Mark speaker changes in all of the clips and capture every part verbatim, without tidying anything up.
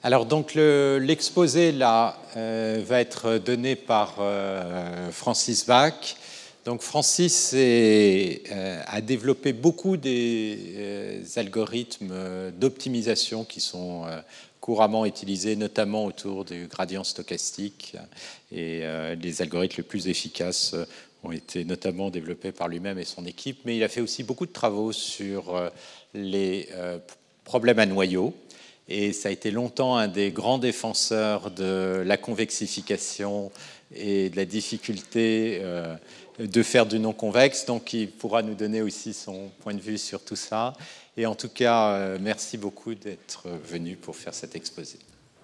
Speaker 1: Alors donc le, l'exposé là euh, va être donné par euh, Francis Bach. Donc Francis est, euh, a développé beaucoup des euh, algorithmes d'optimisation qui sont euh, couramment utilisés, notamment autour du gradient stochastique. Et euh, les algorithmes les plus efficaces ont été notamment développés par lui-même et son équipe. Mais il a fait aussi beaucoup de travaux sur euh, les euh, problèmes à noyaux. Et ça a été longtemps un des grands défenseurs de la convexification et de la difficulté euh, de faire du non-convexe. Donc, il pourra nous donner aussi son point de vue sur tout ça. Et en tout cas, euh, merci beaucoup d'être venu pour faire cet exposé.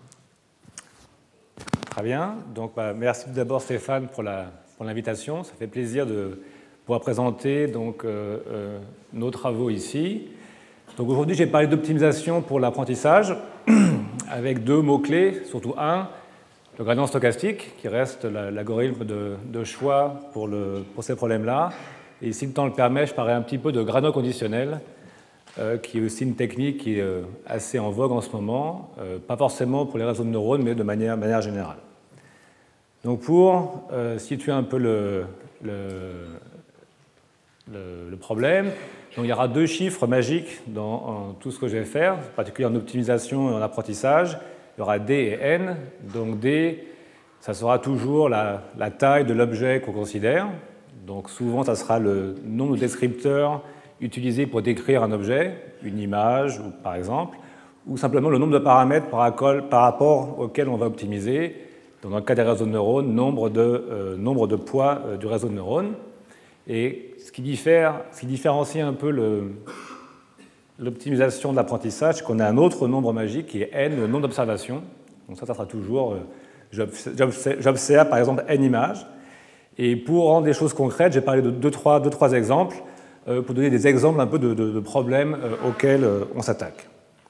Speaker 2: Très bien. Donc, bah, merci d'abord Stéphane pour, la, pour l'invitation. Ça fait plaisir de pouvoir présenter donc, euh, euh, nos travaux ici. Donc aujourd'hui, j'ai parlé d'optimisation pour l'apprentissage avec deux mots-clés, surtout un, le gradient stochastique, qui reste l'algorithme de, de choix pour, le, pour ces problèmes-là. Et si le temps le permet, je parlerai un petit peu de gradient conditionnel, euh, qui est aussi une technique qui est euh, assez en vogue en ce moment, euh, pas forcément pour les réseaux de neurones, mais de manière, manière générale. Donc pour euh, situer un peu le, le, le, le problème, donc, il y aura deux chiffres magiques dans tout ce que je vais faire, en particulier en optimisation et en apprentissage. Il y aura D et N. Donc D, ça sera toujours la, la taille de l'objet qu'on considère. Donc souvent, ça sera le nombre de descripteurs utilisés pour décrire un objet, une image, ou, par exemple, ou simplement le nombre de paramètres par, accord, par rapport auxquels on va optimiser. Donc, dans le cas des réseaux de neurones, nombre de, euh, nombre de poids euh, du réseau de neurones. Et ce qui, diffère, ce qui différencie un peu le, l'optimisation de l'apprentissage, c'est qu'on a un autre nombre magique qui est n, le nombre d'observations. Donc ça, ça sera toujours, euh, j'observe, j'observe par exemple n images. Et pour rendre les choses concrètes, j'ai parlé de deux, trois, deux, trois exemples euh, pour donner des exemples un peu de, de, de problèmes euh, auxquels euh, on s'attaque.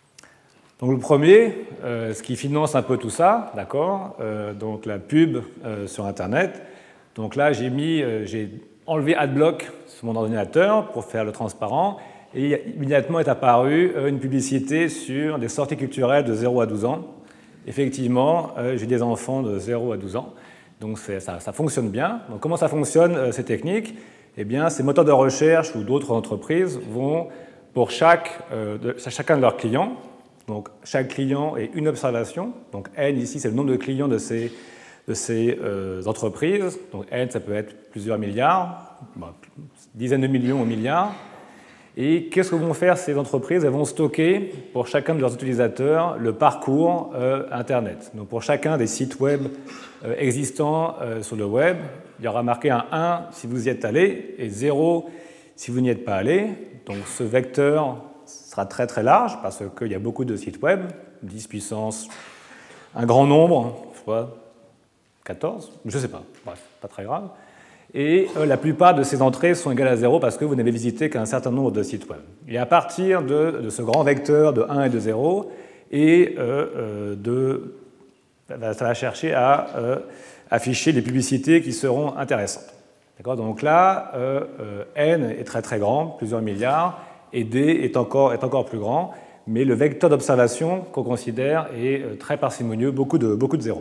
Speaker 2: Donc le premier, euh, ce qui finance un peu tout ça, d'accord, euh, donc la pub euh, sur Internet. Donc là, j'ai mis, euh, j'ai enlevé Adblock sur mon ordinateur pour faire le transparent, et immédiatement est apparue une publicité sur des sorties culturelles de zéro à douze ans. Effectivement, j'ai des enfants de zéro à douze ans, donc ça, ça fonctionne bien. Donc comment ça fonctionne, ces techniques? Eh bien, ces moteurs de recherche ou d'autres entreprises vont, pour chaque, euh, de, chacun de leurs clients, donc chaque client est une observation, donc N ici c'est le nombre de clients de ces de ces euh, entreprises. Donc N, ça peut être plusieurs milliards, bah, dizaines de millions ou milliards. Et qu'est-ce que vont faire ces entreprises? Elles vont stocker pour chacun de leurs utilisateurs le parcours euh, Internet. Donc pour chacun des sites web euh, existants euh, sur le web, il y aura marqué un un si vous y êtes allé et zéro si vous n'y êtes pas allé. Donc ce vecteur sera très très large parce qu'il y a beaucoup de sites web, dix puissance, un grand nombre, soit quatorze, je ne sais pas, bref, pas très grave. Et euh, la plupart de ces entrées sont égales à zéro parce que vous n'avez visité qu'un certain nombre de sites web. Et à partir de, de ce grand vecteur de un et de zéro, et, euh, euh, de, ça va chercher à euh, afficher les publicités qui seront intéressantes. D'accord? Donc là, euh, euh, N est très très grand, plusieurs milliards, et D est encore, est encore plus grand, mais le vecteur d'observation qu'on considère est très parcimonieux, beaucoup de, beaucoup de zéros.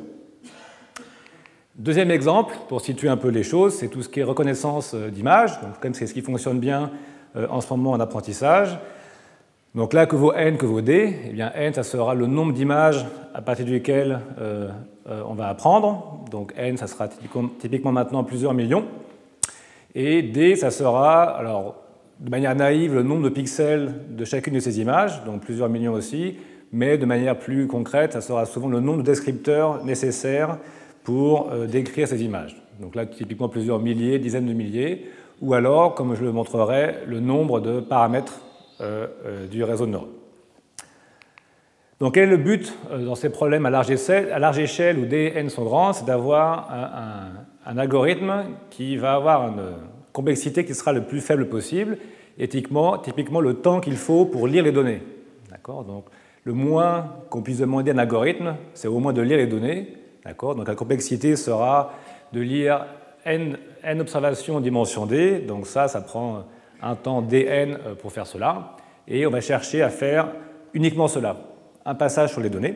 Speaker 2: Deuxième exemple, pour situer un peu les choses, c'est tout ce qui est reconnaissance d'images. Donc, comme c'est ce qui fonctionne bien euh, en ce moment en apprentissage. Donc là, que vaut N, que vaut D? Eh bien, N, ça sera le nombre d'images à partir duquel euh, euh, on va apprendre. Donc N, ça sera typiquement, typiquement maintenant plusieurs millions. Et D, ça sera, alors, de manière naïve, le nombre de pixels de chacune de ces images, donc plusieurs millions aussi, mais de manière plus concrète, ça sera souvent le nombre de descripteurs nécessaires pour euh, décrire ces images. Donc là, typiquement plusieurs milliers, dizaines de milliers, ou alors, comme je le montrerai, le nombre de paramètres euh, euh, du réseau de neurones. Donc quel est le but euh, dans ces problèmes à large échelle, à large échelle où D et N sont grands? C'est d'avoir un, un, un algorithme qui va avoir une complexité qui sera le plus faible possible, et typiquement, typiquement le temps qu'il faut pour lire les données. D'accord? Donc le moins qu'on puisse demander à un algorithme, c'est au moins de lire les données. D'accord? Donc la complexité sera de lire n, n observations en dimension D, donc ça, ça prend un temps dn pour faire cela, et on va chercher à faire uniquement cela, un passage sur les données,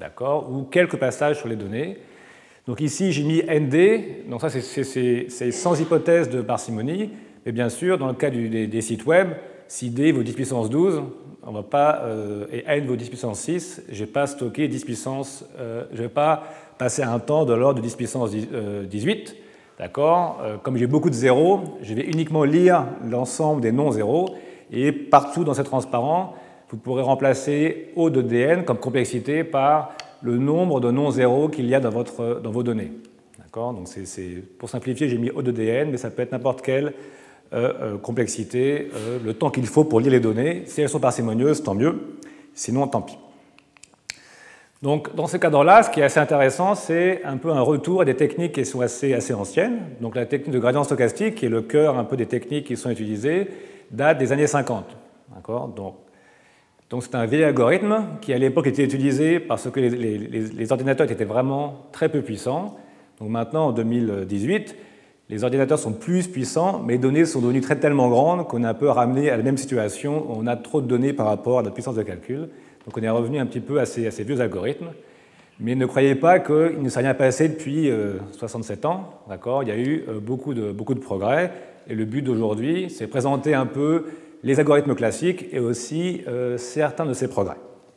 Speaker 2: d'accord, ou quelques passages sur les données. Donc ici, j'ai mis N D, donc ça c'est sans hypothèse de parcimonie, mais bien sûr, dans le cas du, des, des sites web, si D vaut dix puissance douze, on va pas, euh, et N vaut dix puissance six, je ne vais pas stocker dix puissance, euh, je ne vais pas passer un temps de l'ordre de dix puissance dix-huit, d'accord. euh, Comme j'ai beaucoup de zéros, je vais uniquement lire l'ensemble des non-zéros, et partout dans ce transparent, vous pourrez remplacer O de D N comme complexité par le nombre de non-zéros qu'il y a dans, votre, dans vos données. Donc c'est, c'est, pour simplifier, j'ai mis O de D N, mais ça peut être n'importe quelle euh, euh, complexité, euh, le temps qu'il faut pour lire les données. Si elles sont parcimonieuses, tant mieux, sinon tant pis. Donc dans ce cadre-là, ce qui est assez intéressant, c'est un peu un retour à des techniques qui sont assez, assez anciennes. Donc la technique de gradient stochastique, qui est le cœur un peu des techniques qui sont utilisées, date des années cinquante. Donc, Donc c'est un vieil algorithme qui à l'époque était utilisé parce que les, les, les ordinateurs étaient vraiment très peu puissants. Donc maintenant, en deux mille dix-huit, les ordinateurs sont plus puissants, mais les données sont devenues très tellement grandes qu'on est un peu ramené à la même situation où on a trop de données par rapport à notre puissance de calcul. Donc on est revenu un petit peu à ces, à ces vieux algorithmes. Mais ne croyez pas qu'il ne s'est rien passé depuis euh, soixante-sept ans. Il y a eu euh, beaucoup, de, beaucoup de progrès. Et le but d'aujourd'hui, c'est de présenter un peu les algorithmes classiques et aussi euh, certains de ces progrès.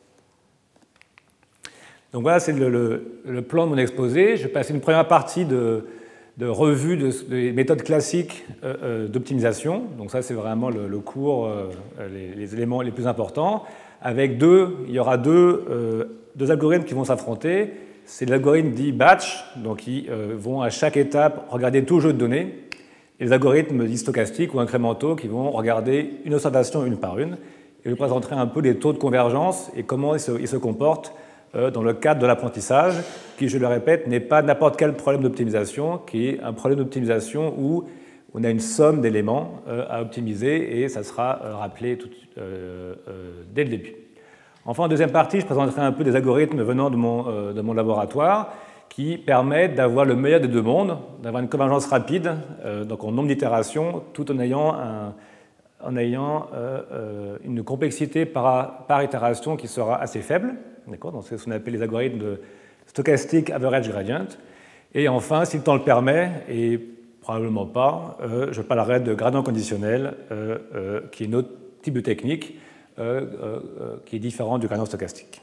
Speaker 2: Donc voilà, c'est le, le, le plan de mon exposé. Je vais passer une première partie de, de revue de, des méthodes classiques euh, euh, d'optimisation. Donc ça, c'est vraiment le, le cours, euh, les, les éléments les plus importants. Avec deux, il y aura deux, euh, deux algorithmes qui vont s'affronter. C'est l'algorithme dit batch, donc qui euh, vont à chaque étape regarder tout le jeu de données, et les algorithmes dits stochastiques ou incrémentaux qui vont regarder une observation une par une. Et je présenterai un peu les taux de convergence et comment ils se, ils se comportent euh, dans le cadre de l'apprentissage, qui, je le répète, n'est pas n'importe quel problème d'optimisation, qui est un problème d'optimisation où on a une somme d'éléments euh, à optimiser et ça sera euh, rappelé tout, euh, euh, dès le début. Enfin, en deuxième partie, je présenterai un peu des algorithmes venant de mon, euh, de mon laboratoire qui permettent d'avoir le meilleur des deux mondes, d'avoir une convergence rapide, euh, donc en nombre d'itérations, tout en ayant, un, en ayant euh, euh, une complexité par, par itération qui sera assez faible. Donc c'est ce qu'on appelle les algorithmes de stochastic average gradient. Et enfin, si le temps le permet, et probablement pas, euh, je parlerai de gradient conditionnel, euh, euh, qui est un autre type de technique, euh, euh, qui est différent du gradient stochastique.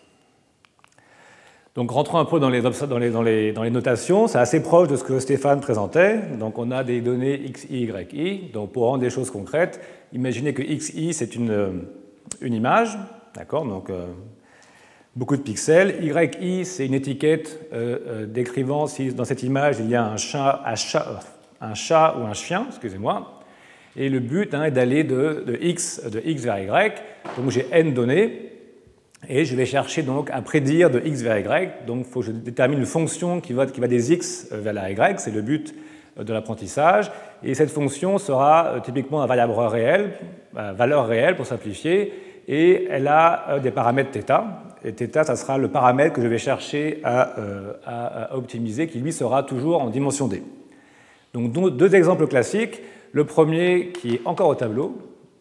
Speaker 2: Donc rentrons un peu dans les, dans les, dans les, dans les notations, c'est assez proche de ce que Stéphane présentait. Donc on a des données xi, yi. Donc pour rendre des choses concrètes, imaginez que xi c'est une, une image, d'accord, donc euh, beaucoup de pixels. Yi c'est une étiquette euh, euh, décrivant si dans cette image il y a un chat, un chat, un chat ou un chien, excusez-moi. Et le but hein, est d'aller de, de x de x vers y. Donc j'ai n données. Et je vais chercher donc à prédire de x vers y. Donc il faut que je détermine une fonction qui va, qui va des x vers la y. C'est le but de l'apprentissage. Et cette fonction sera typiquement une variable réelle, valeur réelle pour simplifier. Et elle a des paramètres θ. Et θ, ça sera le paramètre que je vais chercher à, à, à optimiser, qui lui sera toujours en dimension d. Donc deux exemples classiques. Le premier qui est encore au tableau,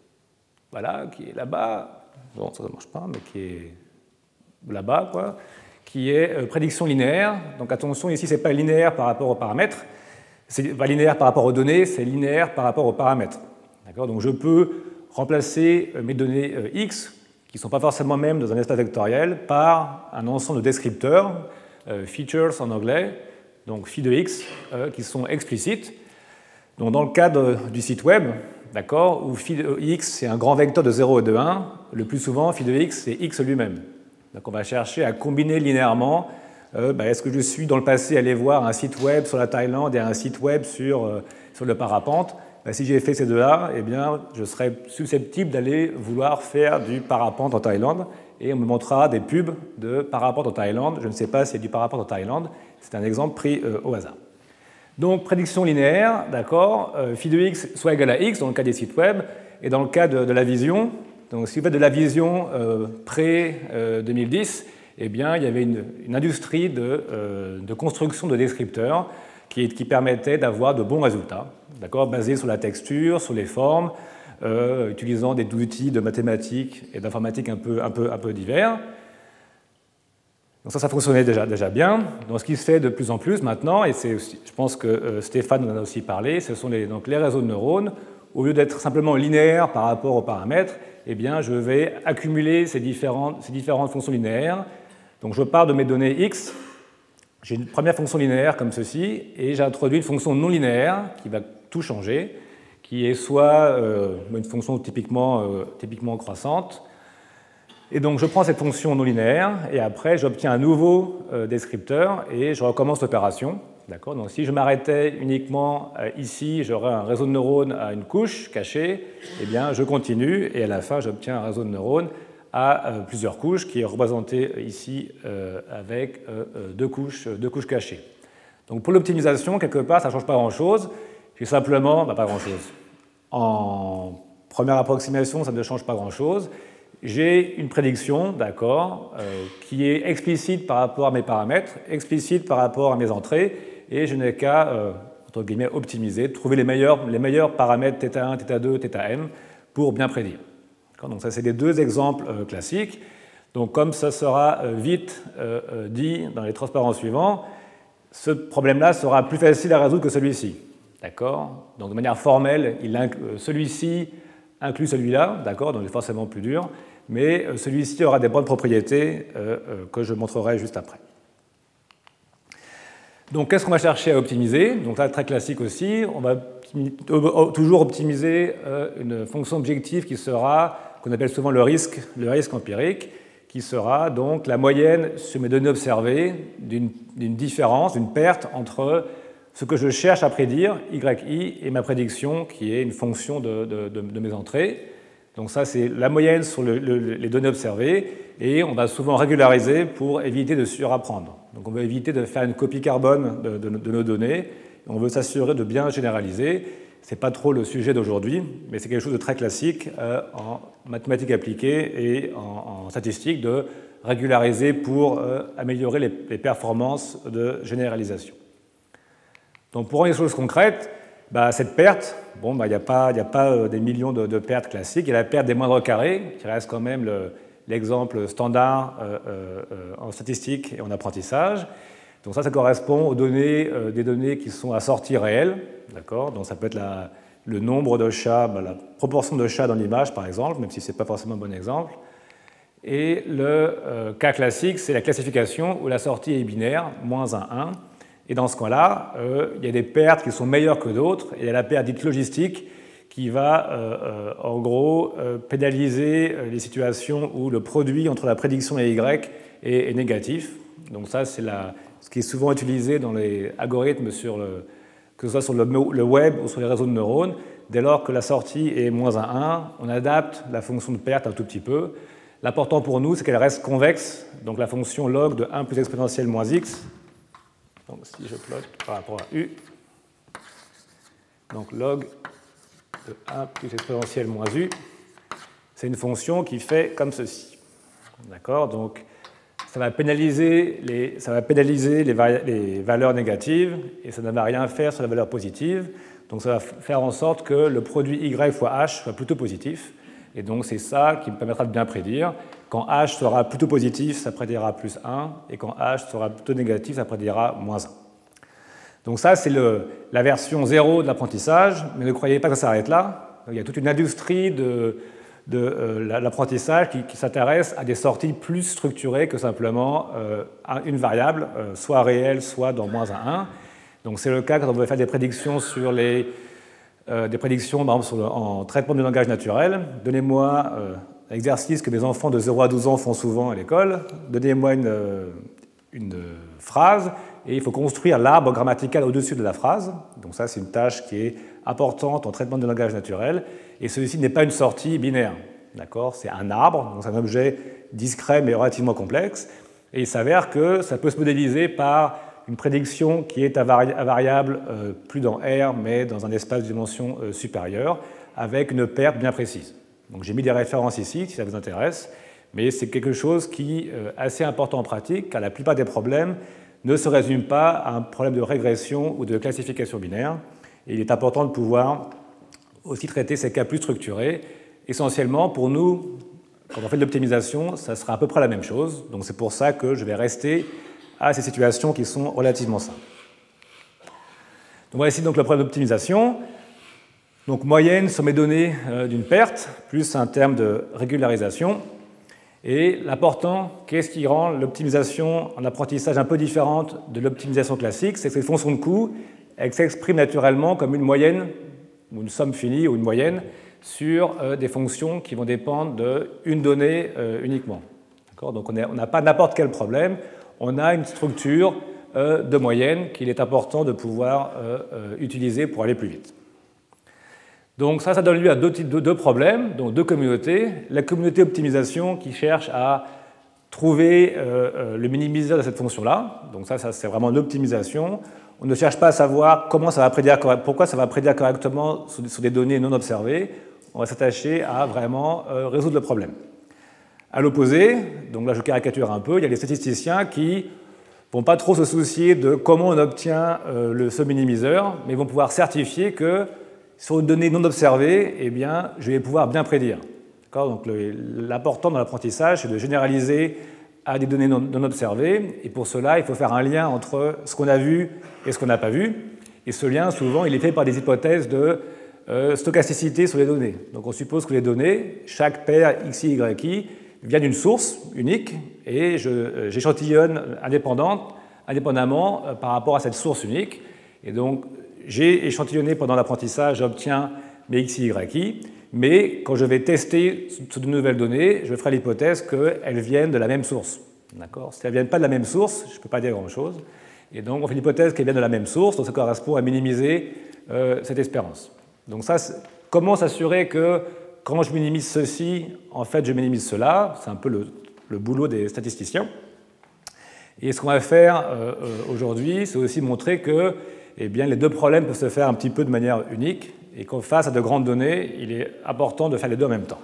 Speaker 2: voilà, qui est là-bas. Bon, ça ne marche pas, mais qui est là-bas, quoi, qui est euh, prédiction linéaire. Donc attention, ici, ce n'est pas linéaire par rapport aux paramètres, c'est pas linéaire par rapport aux données, c'est linéaire par rapport aux paramètres. Donc je peux remplacer mes données euh, x, qui ne sont pas forcément même dans un espace vectoriel, par un ensemble de descripteurs, euh, features en anglais, donc phi de x, euh, qui sont explicites. Donc dans le cadre du site web, d'accord, où phi de x c'est un grand vecteur de zéro et de un, le plus souvent phi de x c'est x lui-même. Donc on va chercher à combiner linéairement, euh, bah, est-ce que je suis dans le passé allé voir un site web sur la Thaïlande et un site web sur, euh, sur le parapente, bah, si j'ai fait ces deux-là, eh bien, je serais susceptible d'aller vouloir faire du parapente en Thaïlande et on me montrera des pubs de parapente en Thaïlande. Je ne sais pas s'il y a du parapente en Thaïlande, c'est un exemple pris euh, au hasard. Donc, prédiction linéaire, d'accord, euh, phi de x soit égal à x dans le cas des sites web, et dans le cas de, de la vision, donc si vous faites de la vision euh, pré-deux mille dix, eh bien, il y avait une, une industrie de, euh, de construction de descripteurs qui, qui permettait d'avoir de bons résultats, d'accord, basés sur la texture, sur les formes, euh, utilisant des outils de mathématiques et d'informatique un peu, un peu, un peu divers. Donc ça, ça fonctionnait déjà, déjà bien. Donc ce qui se fait de plus en plus maintenant, et c'est aussi, je pense que euh, Stéphane en a aussi parlé, ce sont les, donc les réseaux de neurones. Au lieu d'être simplement linéaire par rapport aux paramètres, eh bien, je vais accumuler ces différentes, ces différentes fonctions linéaires. Donc je pars de mes données x, j'ai une première fonction linéaire comme ceci, et j'introduis une fonction non linéaire qui va tout changer, qui est soit euh, une fonction typiquement, euh, typiquement croissante. Et donc je prends cette fonction non linéaire, et après j'obtiens un nouveau euh, descripteur, et je recommence l'opération. D'accord ? Donc si je m'arrêtais uniquement euh, ici, j'aurais un réseau de neurones à une couche cachée, eh bien je continue, et à la fin j'obtiens un réseau de neurones à euh, plusieurs couches, qui est représenté ici euh, avec euh, deux, couches, deux couches cachées. Donc pour l'optimisation, quelque part, ça ne change pas grand-chose. J'ai simplement, bah, pas grand-chose. En première approximation, ça ne change pas grand-chose. J'ai une prédiction, d'accord, euh, qui est explicite par rapport à mes paramètres, explicite par rapport à mes entrées, et je n'ai qu'à, euh, entre guillemets, optimiser, trouver les meilleurs, les meilleurs paramètres θ un, θ deux, θm pour bien prédire. Donc ça, c'est les deux exemples euh, classiques. Donc comme ça sera euh, vite euh, euh, dit dans les transparents suivants, ce problème-là sera plus facile à résoudre que celui-ci. D'accord ? Donc de manière formelle, il inc- euh, celui-ci inclut celui-là, d'accord ? Donc il est forcément plus dur, mais euh, celui-ci aura des bonnes propriétés euh, euh, que je montrerai juste après. Donc qu'est-ce qu'on va chercher à optimiser ? Donc là, très classique aussi, on va toujours optimiser euh, une fonction objective qui sera qu'on appelle souvent le risque, le risque empirique, qui sera donc la moyenne sur mes données observées d'une, d'une différence, d'une perte entre ce que je cherche à prédire, yi, et ma prédiction, qui est une fonction de, de, de, de mes entrées. Donc ça, c'est la moyenne sur le, le, les données observées, et on va souvent régulariser pour éviter de surapprendre. Donc on veut éviter de faire une copie carbone de, de, de nos données, et on veut s'assurer de bien généraliser. Ce n'est pas trop le sujet d'aujourd'hui, mais c'est quelque chose de très classique euh, en mathématiques appliquées et en, en statistiques, de régulariser pour euh, améliorer les, les performances de généralisation. Donc pour rendre les choses concrètes, bah, cette perte, bon, bah, il n'y a pas, y a pas euh, des millions de, de pertes classiques, il y a la perte des moindres carrés, qui reste quand même le, l'exemple standard euh, euh, en statistique et en apprentissage. Donc ça, ça correspond aux données, euh, des données qui sont à sortie réelle. D'accord ? Donc ça peut être la, le nombre de chats, ben, la proportion de chats dans l'image, par exemple, même si ce n'est pas forcément un bon exemple. Et le euh, cas classique, c'est la classification où la sortie est binaire, moins un, un. Et dans ce cas-là, euh, il y a des pertes qui sont meilleures que d'autres. Et il y a la perte dite logistique qui va, euh, euh, en gros, euh, pénaliser les situations où le produit entre la prédiction et Y est, est négatif. Donc ça, c'est la... ce qui est souvent utilisé dans les algorithmes, sur le, que ce soit sur le, le web ou sur les réseaux de neurones. Dès lors que la sortie est moins un, un, on adapte la fonction de perte un tout petit peu. L'important pour nous, c'est qu'elle reste convexe, donc la fonction log de un plus exponentielle moins x. Donc si je plotte par rapport à u, donc log de un plus exponentielle moins u, c'est une fonction qui fait comme ceci. D'accord ? Donc ça va pénaliser les, ça va pénaliser les, vari- les valeurs négatives et ça ne va rien faire sur la valeur positive. Donc ça va faire en sorte que le produit y fois h soit plutôt positif. Et donc c'est ça qui me permettra de bien prédire. Quand h sera plutôt positif, ça prédira plus un, et quand h sera plutôt négatif, ça prédira moins un. Donc ça, c'est le, la version zéro de l'apprentissage, mais ne croyez pas que ça s'arrête là. Il y a toute une industrie de... de euh, l'apprentissage qui, qui s'intéresse à des sorties plus structurées que simplement euh, une variable, euh, soit réelle, soit dans moins un, un. Donc c'est le cas quand on veut faire des prédictions sur les euh, des prédictions par exemple, sur le, en traitement du langage naturel. Donnez-moi euh, un exercice que mes enfants de zéro à douze ans font souvent à l'école. Donnez-moi une, une phrase et il faut construire l'arbre grammatical au-dessus de la phrase. Donc ça, c'est une tâche qui est importante en traitement du langage naturel. Et celui-ci n'est pas une sortie binaire. D'accord ? C'est un arbre, donc c'est un objet discret mais relativement complexe. Et il s'avère que ça peut se modéliser par une prédiction qui est à, vari- à variable euh, plus dans R, mais dans un espace de dimension euh, supérieure, avec une perte bien précise. Donc j'ai mis des références ici, si ça vous intéresse, mais c'est quelque chose qui est euh, assez important en pratique, car la plupart des problèmes ne se résument pas à un problème de régression ou de classification binaire. Et il est important de pouvoir aussi traiter ces cas plus structurés, essentiellement pour nous quand on fait de l'optimisation, ça sera à peu près la même chose. Donc c'est pour ça que je vais rester à ces situations qui sont relativement simples. Donc voici donc le problème d'optimisation. Donc moyenne sur mes données euh, d'une perte, plus un terme de régularisation. Et l'important, qu'est-ce qui rend l'optimisation en apprentissage un peu différente de l'optimisation classique, c'est que ces fonctions de coût, elles s'expriment naturellement comme une moyenne, ou une somme finie, ou une moyenne, sur euh, des fonctions qui vont dépendre d'une donnée euh, uniquement. Donc on n'a pas n'importe quel problème, on a une structure euh, de moyenne qu'il est important de pouvoir euh, euh, utiliser pour aller plus vite. Donc ça, ça donne lieu à deux, deux, deux problèmes, donc deux communautés. La communauté optimisation qui cherche à trouver euh, euh, le minimiseur de cette fonction-là. Donc ça, ça c'est vraiment l'optimisation. On ne cherche pas à savoir comment ça va prédire, pourquoi ça va prédire correctement sur, sur des données non observées. On va s'attacher à vraiment euh, résoudre le problème. À l'opposé, donc là je caricature un peu, il y a les statisticiens qui ne vont pas trop se soucier de comment on obtient euh, le, ce minimiseur, mais vont pouvoir certifier que sur une donnée non observée, eh bien, je vais pouvoir bien prédire. Donc l'important dans l'apprentissage, c'est de généraliser à des données non, non observées, et pour cela, il faut faire un lien entre ce qu'on a vu et ce qu'on n'a pas vu. Et ce lien, souvent, il est fait par des hypothèses de euh, stochasticité sur les données. Donc on suppose que les données, chaque paire x i, y i, vient d'une source unique, et j'échantillonne indépendamment euh, par rapport à cette source unique. Et donc, j'ai échantillonné pendant l'apprentissage, j'obtiens mes x i, y i, mais quand je vais tester sur de nouvelles données, je ferai l'hypothèse qu'elles viennent de la même source. Si elles ne viennent pas de la même source, je ne peux pas dire grand-chose. Et donc, on fait l'hypothèse qu'elles viennent de la même source, donc ça correspond à minimiser euh, cette espérance. Donc, ça, comment s'assurer que quand je minimise ceci, en fait, je minimise cela? C'est un peu le, le boulot des statisticiens. Et ce qu'on va faire euh, aujourd'hui, c'est aussi montrer que eh bien, les deux problèmes peuvent se faire un petit peu de manière unique, et qu'en face à de grandes données, il est important de faire les deux en même temps.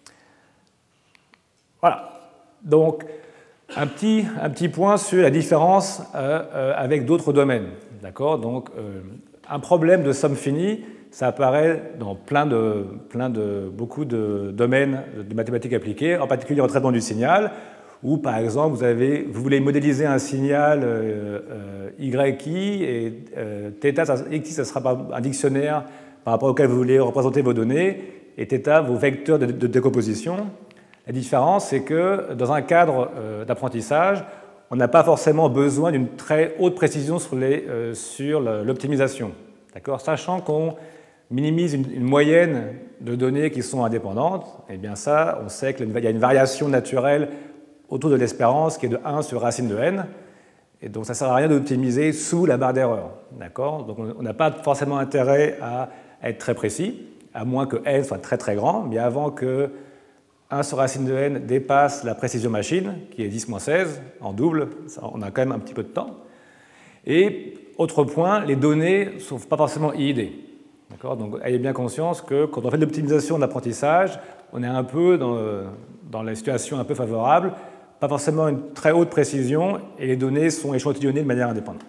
Speaker 2: Voilà. Donc, un petit, un petit point sur la différence euh, euh, avec d'autres domaines. D'accord ? Donc, euh, un problème de somme finie, ça apparaît dans plein de, plein de, beaucoup de domaines de mathématiques appliquées, en particulier en traitement du signal, où, par exemple, vous, avez, vous voulez modéliser un signal euh, euh, Y I, et euh, θ, ça, X I, ça sera un dictionnaire par rapport auquel vous voulez représenter vos données, et θ, vos vecteurs de, de décomposition. La différence, c'est que dans un cadre euh, d'apprentissage, on n'a pas forcément besoin d'une très haute précision sur, les, euh, sur l'optimisation. Sachant qu'on minimise une, une moyenne de données qui sont indépendantes, et bien ça, on sait qu'il y a une variation naturelle autour de l'espérance qui est de un sur racine de n, et donc ça ne sert à rien d'optimiser sous la barre d'erreur. Donc on n'a pas forcément intérêt à être très précis, à moins que n soit très très grand, mais avant que un sur racine de n dépasse la précision machine, qui est dix moins seize, en double, ça, on a quand même un petit peu de temps. Et autre point, les données ne sont pas forcément I I D. Donc ayez bien conscience que quand on fait de l'optimisation d'apprentissage, on est un peu dans, dans la situation un peu favorable, pas forcément une très haute précision, et les données sont échantillonnées de manière indépendante.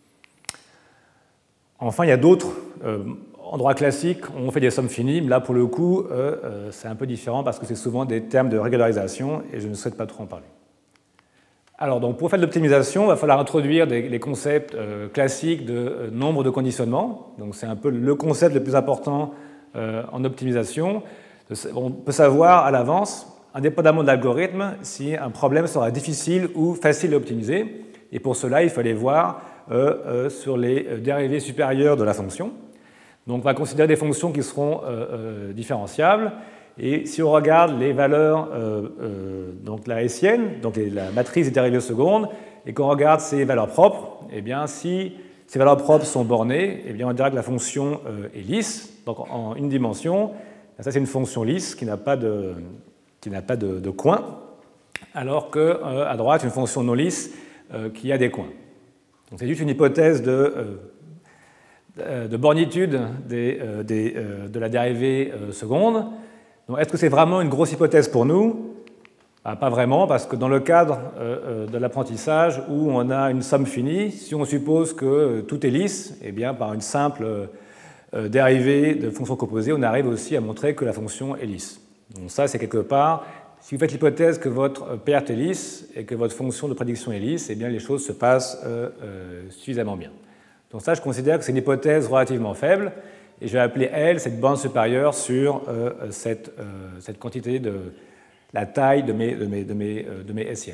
Speaker 2: Enfin, il y a d'autres euh, en droit classique, on fait des sommes finies, mais là, pour le coup, euh, euh, c'est un peu différent parce que c'est souvent des termes de régularisation et je ne souhaite pas trop en parler. Alors, donc, pour faire de l'optimisation, il va falloir introduire des, les concepts euh, classiques de euh, nombre de conditionnement. Donc, c'est un peu le concept le plus important euh, en optimisation. On peut savoir à l'avance, indépendamment de l'algorithme, si un problème sera difficile ou facile à optimiser. Et pour cela, il fallait voir euh, euh, sur les dérivés supérieurs de la fonction. Donc on va considérer des fonctions qui seront euh, euh, différenciables. Et si on regarde les valeurs, euh, euh, donc la hessienne, donc les, la matrice des dérivées secondes, et qu'on regarde ses valeurs propres, eh bien si ces valeurs propres sont bornées, eh bien on dirait que la fonction euh, est lisse, donc en une dimension. Ça c'est une fonction lisse qui n'a pas de, qui n'a pas de, de coin, alors qu'à euh, droite, une fonction non lisse euh, qui a des coins. Donc c'est juste une hypothèse de... Euh, de bornitude des, euh, des, euh, de la dérivée euh, seconde. Est-ce que c'est vraiment une grosse hypothèse pour nous? Ah, pas vraiment, parce que dans le cadre euh, de l'apprentissage où on a une somme finie, si on suppose que euh, tout est lisse, eh bien, par une simple euh, dérivée de fonction composée, on arrive aussi à montrer que la fonction est lisse. Donc ça, c'est quelque part si vous faites l'hypothèse que votre perte est lisse et que votre fonction de prédiction est lisse, eh bien les choses se passent euh, euh, suffisamment bien. Donc ça, je considère que c'est une hypothèse relativement faible, et je vais appeler L cette bande supérieure sur euh, cette, euh, cette quantité de la taille de mes, de mes, de mes, euh, de mes Hessiennes.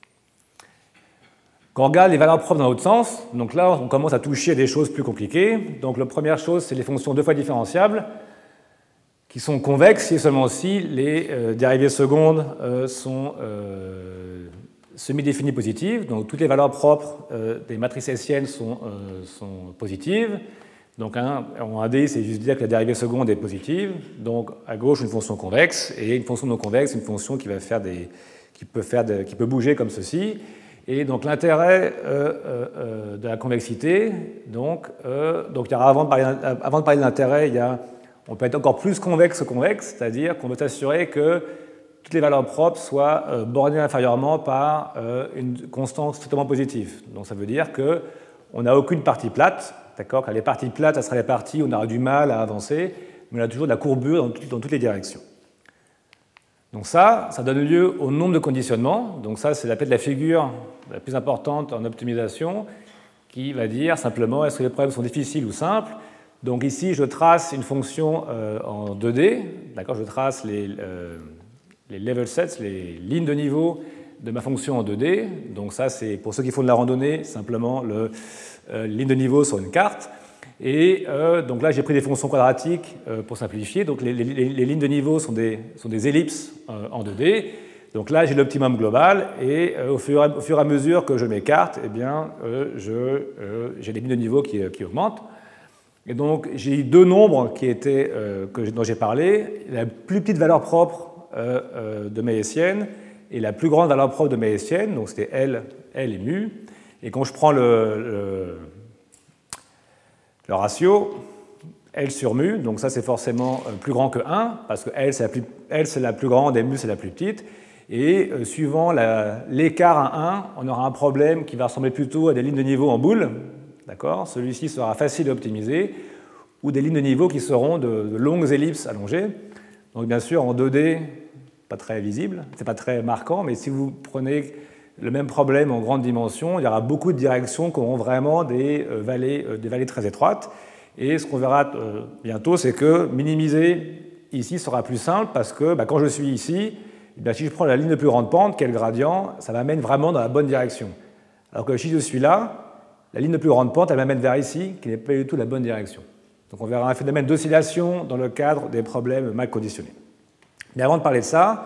Speaker 2: Quand on regarde les valeurs propres dans l'autre sens, donc là, on commence à toucher à des choses plus compliquées. Donc la première chose, c'est les fonctions deux fois différenciables, qui sont convexes si et seulement si les euh, dérivées secondes euh, sont euh, semi-définies positives. Donc toutes les valeurs propres euh, des matrices hessiennes sont, euh, sont positives. Donc un, en un D, c'est juste dire que la dérivée seconde est positive. Donc à gauche, une fonction convexe, et une fonction non convexe, une fonction qui, va faire des, qui, peut, faire de, qui peut bouger comme ceci. Et donc l'intérêt euh, euh, de la convexité, donc, euh, donc il y aura, avant de parler, avant de parler de l'intérêt, il y a, on peut être encore plus convexe que convexe, c'est-à-dire qu'on veut s'assurer que toutes les valeurs propres soient euh, bornées inférieurement par euh, une constante strictement positive. Donc ça veut dire qu'on n'a aucune partie plate, d'accord ? Car les parties plates, ça sera les parties où on aura du mal à avancer, mais on a toujours de la courbure dans, tout, dans toutes les directions. Donc ça, ça donne lieu au nombre de conditionnements. Donc ça, c'est peut-être la figure la plus importante en optimisation qui va dire simplement est-ce que les problèmes sont difficiles ou simples. Donc ici, je trace une fonction euh, en deux D. D'accord, je trace les, euh, les level sets, les lignes de niveau de ma fonction en deux D. Donc ça, c'est pour ceux qui font de la randonnée, simplement le euh, ligne de niveau sur une carte. Et euh, donc là, j'ai pris des fonctions quadratiques euh, pour simplifier. Donc les, les, les lignes de niveau sont des, sont des ellipses euh, en deux D. Donc là, j'ai l'optimum global. Et euh, au, fur et, au fur et à mesure que je m'écarte, eh bien, euh, je, euh, j'ai des lignes de niveau qui, qui augmentent. Et donc, j'ai eu deux nombres qui étaient, euh, que, dont j'ai parlé. La plus petite valeur propre euh, euh, de mes Hessiennes et la plus grande valeur propre de mes Hessiennes. Donc c'était L, L et mu. Et quand je prends le... le Le ratio, L sur mu, donc ça c'est forcément plus grand que un, parce que L c'est la plus, L, c'est la plus grande et mu c'est la plus petite. Et euh, suivant la, l'écart à un, on aura un problème qui va ressembler plutôt à des lignes de niveau en boule. D'accord ? Celui-ci sera facile à optimiser, ou des lignes de niveau qui seront de, de longues ellipses allongées. Donc bien sûr en deux D, pas très visible, c'est pas très marquant, mais si vous prenez le même problème en grande dimension, il y aura beaucoup de directions qui auront vraiment des vallées, des vallées très étroites. Et ce qu'on verra bientôt, c'est que minimiser ici sera plus simple parce que bah, quand je suis ici, eh bien, si je prends la ligne de plus grande pente, qui est le gradient, ça m'amène vraiment dans la bonne direction. Alors que si je suis là, la ligne de plus grande pente, elle m'amène vers ici, qui n'est pas du tout la bonne direction. Donc on verra un phénomène d'oscillation dans le cadre des problèmes mal conditionnés. Mais avant de parler de ça,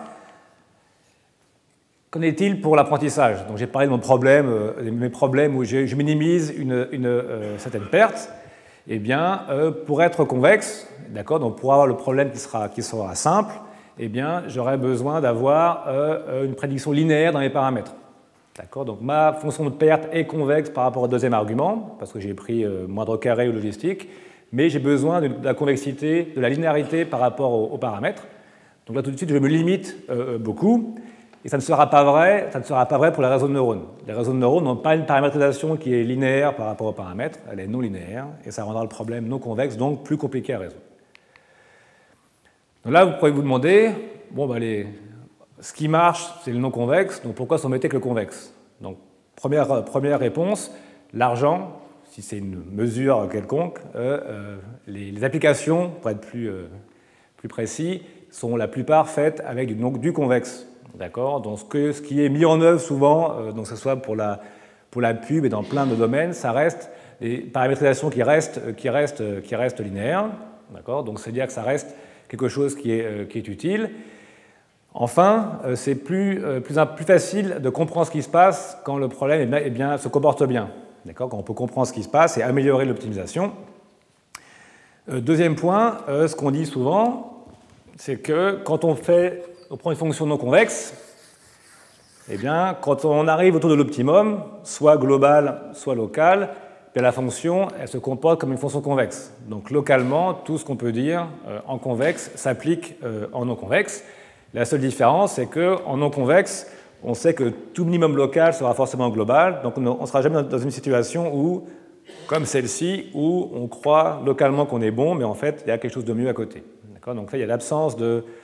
Speaker 2: qu'en est-il pour l'apprentissage ? Donc j'ai parlé de mon problème, euh, de mes problèmes où je, je minimise une, une euh, certaine perte. Eh bien, euh, pour être convexe, d'accord, donc pour avoir le problème qui sera, qui sera simple, eh bien, j'aurai besoin d'avoir euh, une prédiction linéaire dans mes paramètres. D'accord, donc ma fonction de perte est convexe par rapport au deuxième argument, parce que j'ai pris euh, moindre carré ou logistique, mais j'ai besoin de, de la convexité, de la linéarité par rapport aux, aux paramètres. Donc là, tout de suite, je me limite euh, beaucoup. Et ça ne sera pas vrai, ça ne sera pas vrai pour les réseaux de neurones. Les réseaux de neurones n'ont pas une paramétrisation qui est linéaire par rapport aux paramètres, elle est non linéaire, et ça rendra le problème non convexe, donc plus compliqué à résoudre. Donc là, vous pourriez vous demander, bon, bah, les... ce qui marche, c'est le non convexe, donc pourquoi s'en mettait que le convexe ? Donc, première, première réponse, l'argent, si c'est une mesure quelconque, euh, euh, les, les applications, pour être plus, euh, plus précis, sont la plupart faites avec du, donc, du convexe. D'accord ? Donc, ce, que, ce qui est mis en œuvre souvent, euh, donc que ce soit pour la, pour la pub et dans plein de domaines, ça reste des paramétrisations qui restent, qui restent, qui restent linéaires. D'accord ? Donc, c'est-à-dire que ça reste quelque chose qui est, euh, qui est utile. Enfin, euh, c'est plus, euh, plus, plus facile de comprendre ce qui se passe quand le problème eh bien, eh bien, se comporte bien. D'accord ? Quand on peut comprendre ce qui se passe et améliorer l'optimisation. Euh, deuxième point, euh, ce qu'on dit souvent, c'est que quand on fait on prend une fonction non convexe, eh bien, quand on arrive autour de l'optimum, soit global, soit local, bien la fonction elle se comporte comme une fonction convexe. Donc localement, tout ce qu'on peut dire euh, en convexe s'applique euh, en non convexe. La seule différence, c'est qu'en non convexe, on sait que tout minimum local sera forcément global, donc on ne sera jamais dans une situation où, comme celle-ci, où on croit localement qu'on est bon, mais en fait, il y a quelque chose de mieux à côté. D'accord ? Donc là, il y a l'absence de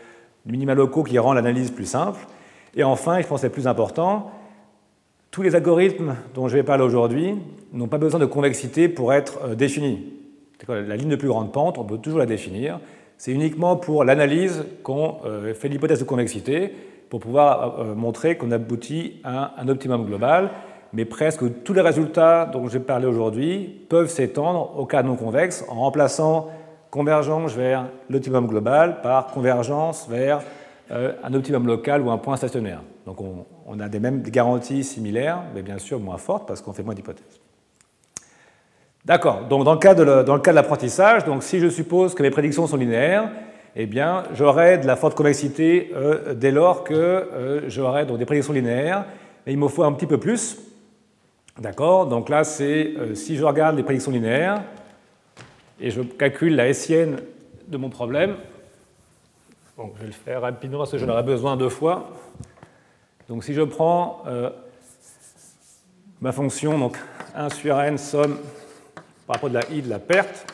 Speaker 2: minima locaux qui rend l'analyse plus simple. Et enfin, et je pense que c'est le plus important, tous les algorithmes dont je vais parler aujourd'hui n'ont pas besoin de convexité pour être définis. La ligne de plus grande pente, on peut toujours la définir. C'est uniquement pour l'analyse qu'on fait l'hypothèse de convexité pour pouvoir montrer qu'on aboutit à un optimum global. Mais presque tous les résultats dont je vais parler aujourd'hui peuvent s'étendre au cas non convexe en remplaçant convergence vers l'optimum global par convergence vers euh, un optimum local ou un point stationnaire. Donc on, on a des mêmes garanties similaires, mais bien sûr moins fortes parce qu'on fait moins d'hypothèses. D'accord, donc dans le cas de, le, dans le cas de l'apprentissage, donc si je suppose que mes prédictions sont linéaires, eh bien j'aurai de la forte convexité euh, dès lors que euh, j'aurai donc des prédictions linéaires, mais il me faut un petit peu plus. D'accord, donc là c'est euh, si je regarde les prédictions linéaires, et je calcule la hessienne de mon problème. Donc, je vais le faire rapidement parce que j'en aurai besoin deux fois. Donc, si je prends euh, ma fonction, donc un sur n somme par rapport de la i de la perte,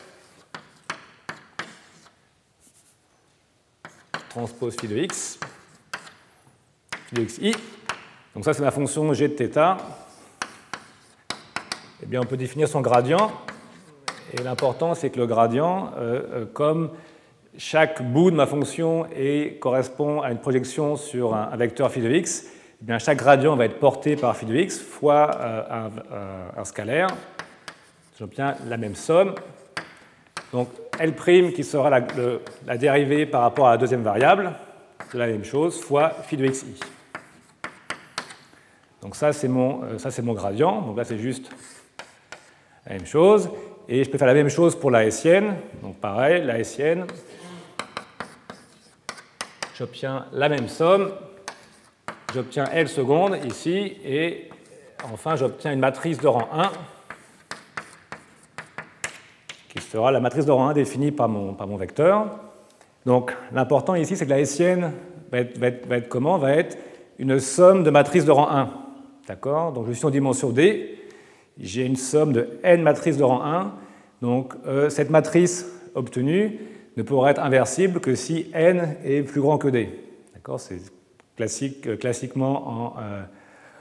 Speaker 2: transpose phi de x, phi de xi, donc ça c'est ma fonction g de θ, eh bien on peut définir son gradient. Et l'important, c'est que le gradient, euh, comme chaque bout de ma fonction est, correspond à une projection sur un, un vecteur phi de x, eh bien chaque gradient va être porté par phi de x fois euh, un, un scalaire. J'obtiens la même somme. Donc L' qui sera la, le, la dérivée par rapport à la deuxième variable, c'est la même chose, fois phi de xi. Donc ça, c'est mon, euh, ça, c'est mon gradient. Donc là, c'est juste la même chose. Et je peux faire la même chose pour la hessienne. Donc pareil, la hessienne, j'obtiens la même somme, j'obtiens L seconde ici, et enfin j'obtiens une matrice de rang un, qui sera la matrice de rang un définie par mon, par mon vecteur. Donc l'important ici, c'est que la hessienne va être, va être, va être comment? Va être une somme de matrices de rang un. D'accord? Donc je suis en dimension D. J'ai une somme de n matrices de rang un. Donc, euh, cette matrice obtenue ne pourra être inversible que si n est plus grand que d. D'accord? C'est classique, euh, classiquement en, euh,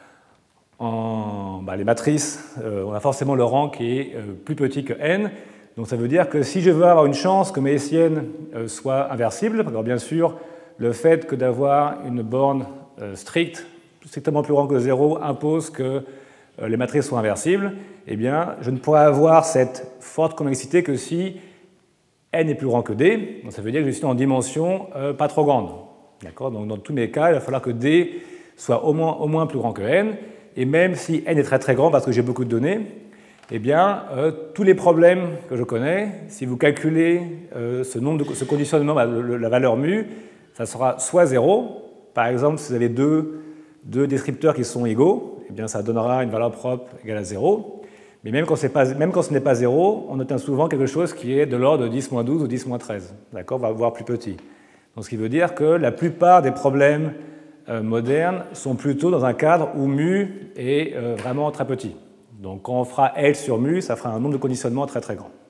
Speaker 2: en bah, les matrices, euh, on a forcément le rang qui est euh, plus petit que n. Donc, ça veut dire que si je veux avoir une chance que mes hessiennes euh, soient inversibles, alors bien sûr, le fait que d'avoir une borne euh, stricte, strictement plus grande que zéro, impose que les matrices sont inversibles, eh bien, je ne pourrai avoir cette forte convexité que si n est plus grand que d. Donc ça veut dire que je suis en dimension euh, pas trop grande. D'accord? Donc dans tous mes cas, il va falloir que d soit au moins, au moins plus grand que n. Et même si n est très très grand parce que j'ai beaucoup de données, eh bien, euh, tous les problèmes que je connais, si vous calculez euh, ce, nombre de, ce conditionnement, bah, le, la valeur mu, ça sera soit zéro. Par exemple, si vous avez deux, deux descripteurs qui sont égaux, eh bien, ça donnera une valeur propre égale à zéro. Mais même quand, pas, même quand ce n'est pas zéro, on obtient souvent quelque chose qui est de l'ordre de dix moins douze ou dix moins treize, d'accord, voire plus petit. Donc, ce qui veut dire que la plupart des problèmes euh, modernes sont plutôt dans un cadre où mu est euh, vraiment très petit. Donc, quand on fera L sur mu, ça fera un nombre de conditionnements très très grand.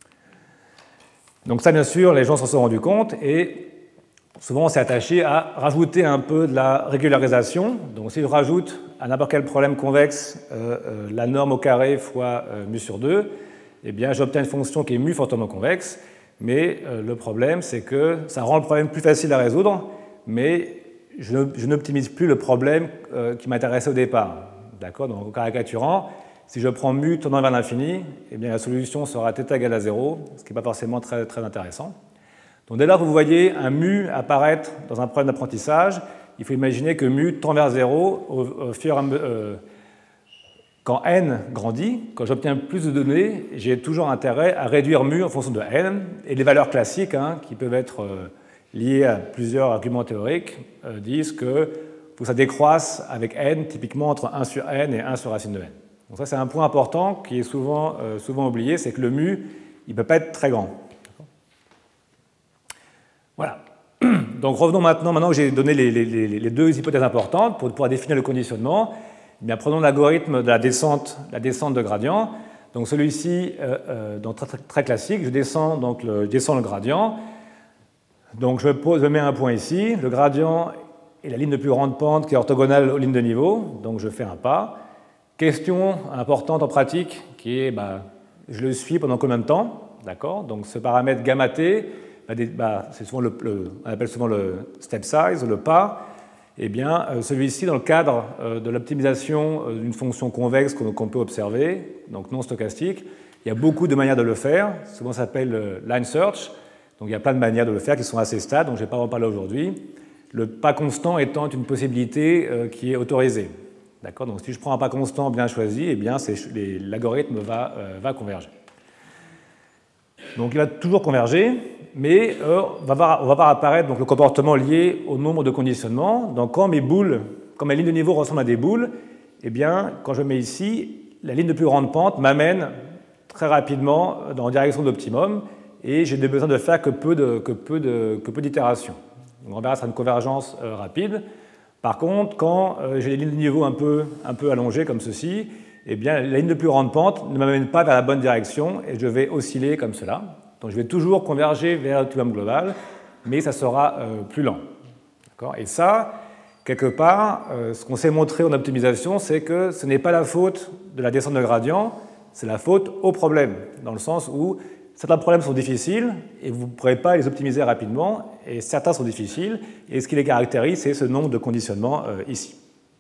Speaker 2: Donc ça, bien sûr, les gens s'en sont rendus compte et souvent, on s'est attaché à rajouter un peu de la régularisation. Donc, si je rajoute à n'importe quel problème convexe euh, euh, la norme au carré fois euh, mu sur deux, eh bien, j'obtiens une fonction qui est mu fortement convexe. Mais euh, le problème, c'est que ça rend le problème plus facile à résoudre, mais je, je n'optimise plus le problème euh, qui m'intéressait au départ. D'accord? Donc, en caricaturant, si je prends mu tendant vers l'infini, eh bien, la solution sera θ égale à zéro, ce qui n'est pas forcément très, très intéressant. Donc, dès lors que vous voyez un mu apparaître dans un problème d'apprentissage, il faut imaginer que mu tend vers zéro au, au fur et à mesure. Euh, quand n grandit, quand j'obtiens plus de données, j'ai toujours intérêt à réduire mu en fonction de n. Et les valeurs classiques, hein, qui peuvent être euh, liées à plusieurs arguments théoriques, euh, disent que faut que ça décroisse avec n, typiquement entre un sur n et un sur racine de n. Donc ça, c'est un point important qui est souvent, euh, souvent oublié, c'est que le mu, il ne peut pas être très grand. Voilà. Donc revenons maintenant, maintenant que j'ai donné les, les, les deux hypothèses importantes pour pouvoir définir le conditionnement. Eh bien, prenons l'algorithme de la descente, la descente de gradient. Donc celui-ci, euh, euh, donc très, très, très classique, je descends, donc le, je descends le gradient. Donc je, pose, je mets un point ici, le gradient est la ligne de plus grande pente qui est orthogonale aux lignes de niveau, donc je fais un pas. Question importante en pratique qui est, bah, je le suis pendant combien de temps, d'accord? Donc ce paramètre gamma t, bah, bah, c'est souvent le, le, on appelle souvent le step size, le pas. Eh bien, euh, celui-ci, dans le cadre euh, de l'optimisation euh, d'une fonction convexe qu'on, qu'on peut observer, donc non stochastique, il y a beaucoup de manières de le faire. Souvent, ça s'appelle euh, line search. Donc il y a plein de manières de le faire qui sont assez stables, donc je ne vais pas en parler aujourd'hui. Le pas constant étant une possibilité euh, qui est autorisée. D'accord ? Donc si je prends un pas constant bien choisi, eh bien les, l'algorithme va, euh, va converger. Donc il va toujours converger, mais euh, on, va voir, on va voir apparaître donc, le comportement lié au nombre de conditionnements. Donc quand mes boules, quand mes lignes de niveau ressemblent à des boules, eh bien quand je mets ici, la ligne de plus grande pente m'amène très rapidement dans la direction de l'optimum, et j'ai besoin de faire que peu, de, que peu, de, que peu d'itérations. Donc on verra, ça une convergence euh, rapide. Par contre, quand euh, j'ai des lignes de niveau un peu, un peu allongées comme ceci, eh bien, la ligne de plus grande pente ne m'amène pas vers la bonne direction et je vais osciller comme cela. Donc je vais toujours converger vers l'optimum global, mais ça sera euh, plus lent. D'accord ? Et ça, quelque part, euh, ce qu'on s'est montré en optimisation, c'est que ce n'est pas la faute de la descente de gradient, c'est la faute au problème, dans le sens où certains problèmes sont difficiles et vous ne pourrez pas les optimiser rapidement, et certains sont difficiles, et ce qui les caractérise, c'est ce nombre de conditionnements euh, ici.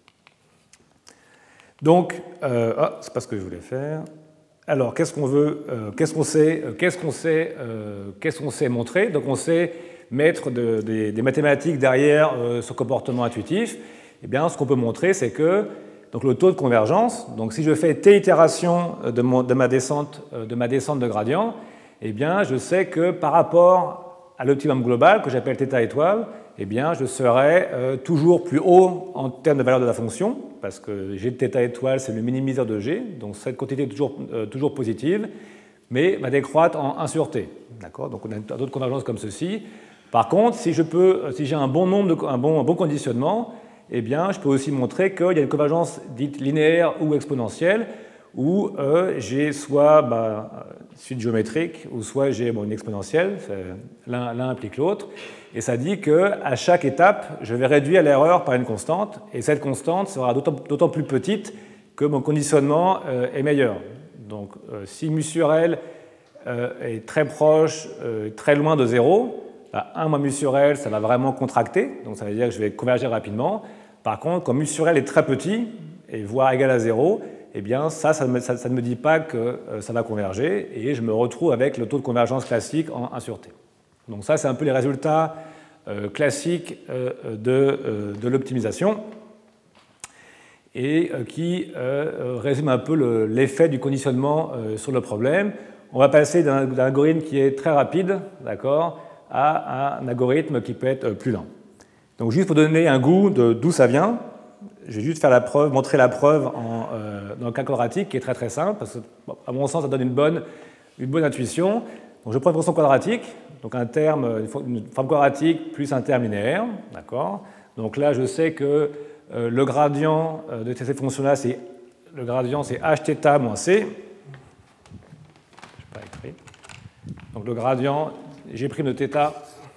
Speaker 2: Donc, euh, oh, c'est pas ce que je voulais faire. Alors, qu'est-ce qu'on veut, euh, qu'est-ce qu'on sait, euh, qu'est-ce qu'on sait, euh, qu'est-ce qu'on sait montrer? Donc, on sait mettre de, de, des mathématiques derrière euh, ce comportement intuitif. Eh bien, ce qu'on peut montrer, c'est que donc, le taux de convergence, donc si je fais t itérations de, mon, de, ma descente, de ma descente de gradient, eh bien, je sais que par rapport à l'optimum global, que j'appelle θ étoile, eh bien, je serai euh, toujours plus haut en termes de valeur de la fonction, parce que g de θ étoile, c'est le minimiseur de g, donc cette quantité est toujours, euh, toujours positive, mais va décroître en un sur t. D'accord ? Donc, on a d'autres convergences comme ceci. Par contre, si, je peux, si j'ai un bon nombre, de, un, bon, un bon conditionnement, eh bien, je peux aussi montrer qu'il y a une convergence dite linéaire ou exponentielle, où euh, j'ai soit bah, suite géométrique, ou soit j'ai bon, une exponentielle, l'un, l'un implique l'autre, et ça dit qu'à chaque étape, je vais réduire l'erreur par une constante, et cette constante sera d'autant, d'autant plus petite que mon conditionnement euh, est meilleur. Donc euh, si mu sur L euh, est très proche, euh, très loin de zéro, bah, un moins mu sur L, ça va vraiment contracter, donc ça veut dire que je vais converger rapidement. Par contre, quand mu sur L est très petit, et voire égal à zéro, eh bien, ça, ça, ça, ça ne me dit pas que euh, ça va converger, et je me retrouve avec le taux de convergence classique en un sur t. Donc ça, c'est un peu les résultats euh, classiques euh, de, euh, de l'optimisation, et euh, qui euh, résument un peu le, l'effet du conditionnement euh, sur le problème. On va passer d'un, d'un algorithme qui est très rapide, d'accord, à un algorithme qui peut être plus lent. Donc juste pour donner un goût de d'où ça vient, je vais juste faire la preuve, montrer la preuve en, euh, dans le cas quadratique qui est très très simple, parce que, bon, à mon sens, ça donne une bonne, une bonne intuition. Donc je prends une fonction quadratique, donc un terme, une forme quadratique plus un terme linéaire, d'accord. Donc là, je sais que euh, le gradient euh, de cette fonction-là, c'est le gradient, c'est hθ moins c. Je n'ai pas écrit. Donc le gradient g' de θ,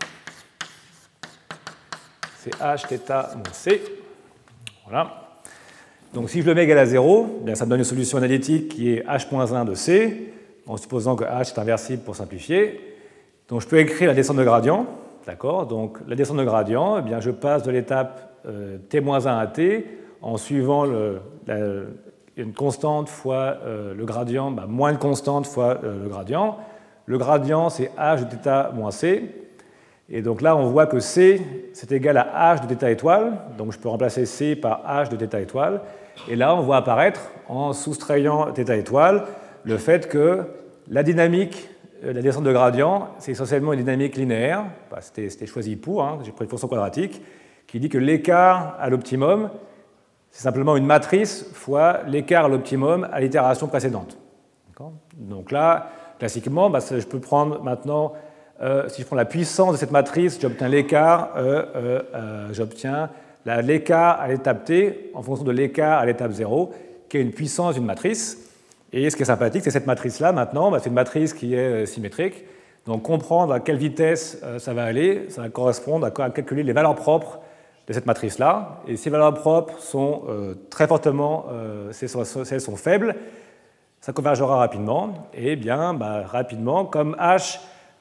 Speaker 2: c'est hθ moins c. Voilà. Donc si je le mets égal à zéro, bien, ça me donne une solution analytique qui est h moins un de c, en supposant que h est inversible pour simplifier. Donc je peux écrire la descente de gradient. D'accord ? Donc la descente de gradient, eh bien, je passe de l'étape euh, t moins un à t en suivant le, la, une constante fois euh, le gradient, bah, moins une constante fois euh, le gradient. Le gradient, c'est h de θ moins c. Et donc là, on voit que c, c'est égal à h de θ étoile. Donc je peux remplacer c par h de θ étoile. Et là, on voit apparaître, en soustrayant θ étoile, le fait que la dynamique, la descente de gradient, c'est essentiellement une dynamique linéaire. Bah, c'était, c'était choisi pour, hein, j'ai pris une fonction quadratique, qui dit que l'écart à l'optimum, c'est simplement une matrice fois l'écart à l'optimum à l'itération précédente. D'accord ? Donc là, classiquement, bah, je peux prendre maintenant... Euh, si je prends la puissance de cette matrice, j'obtiens l'écart, euh, euh, euh, j'obtiens la, l'écart à l'étape t en fonction de l'écart à l'étape zéro, qui est une puissance d'une matrice. Et ce qui est sympathique, c'est cette matrice-là, maintenant, bah, c'est une matrice qui est symétrique. Donc comprendre à quelle vitesse euh, ça va aller, ça va correspondre à, à calculer les valeurs propres de cette matrice-là. Et si les valeurs propres sont euh, très fortement, euh, si elles sont faibles, ça convergera rapidement. Et bien, bah, rapidement, comme H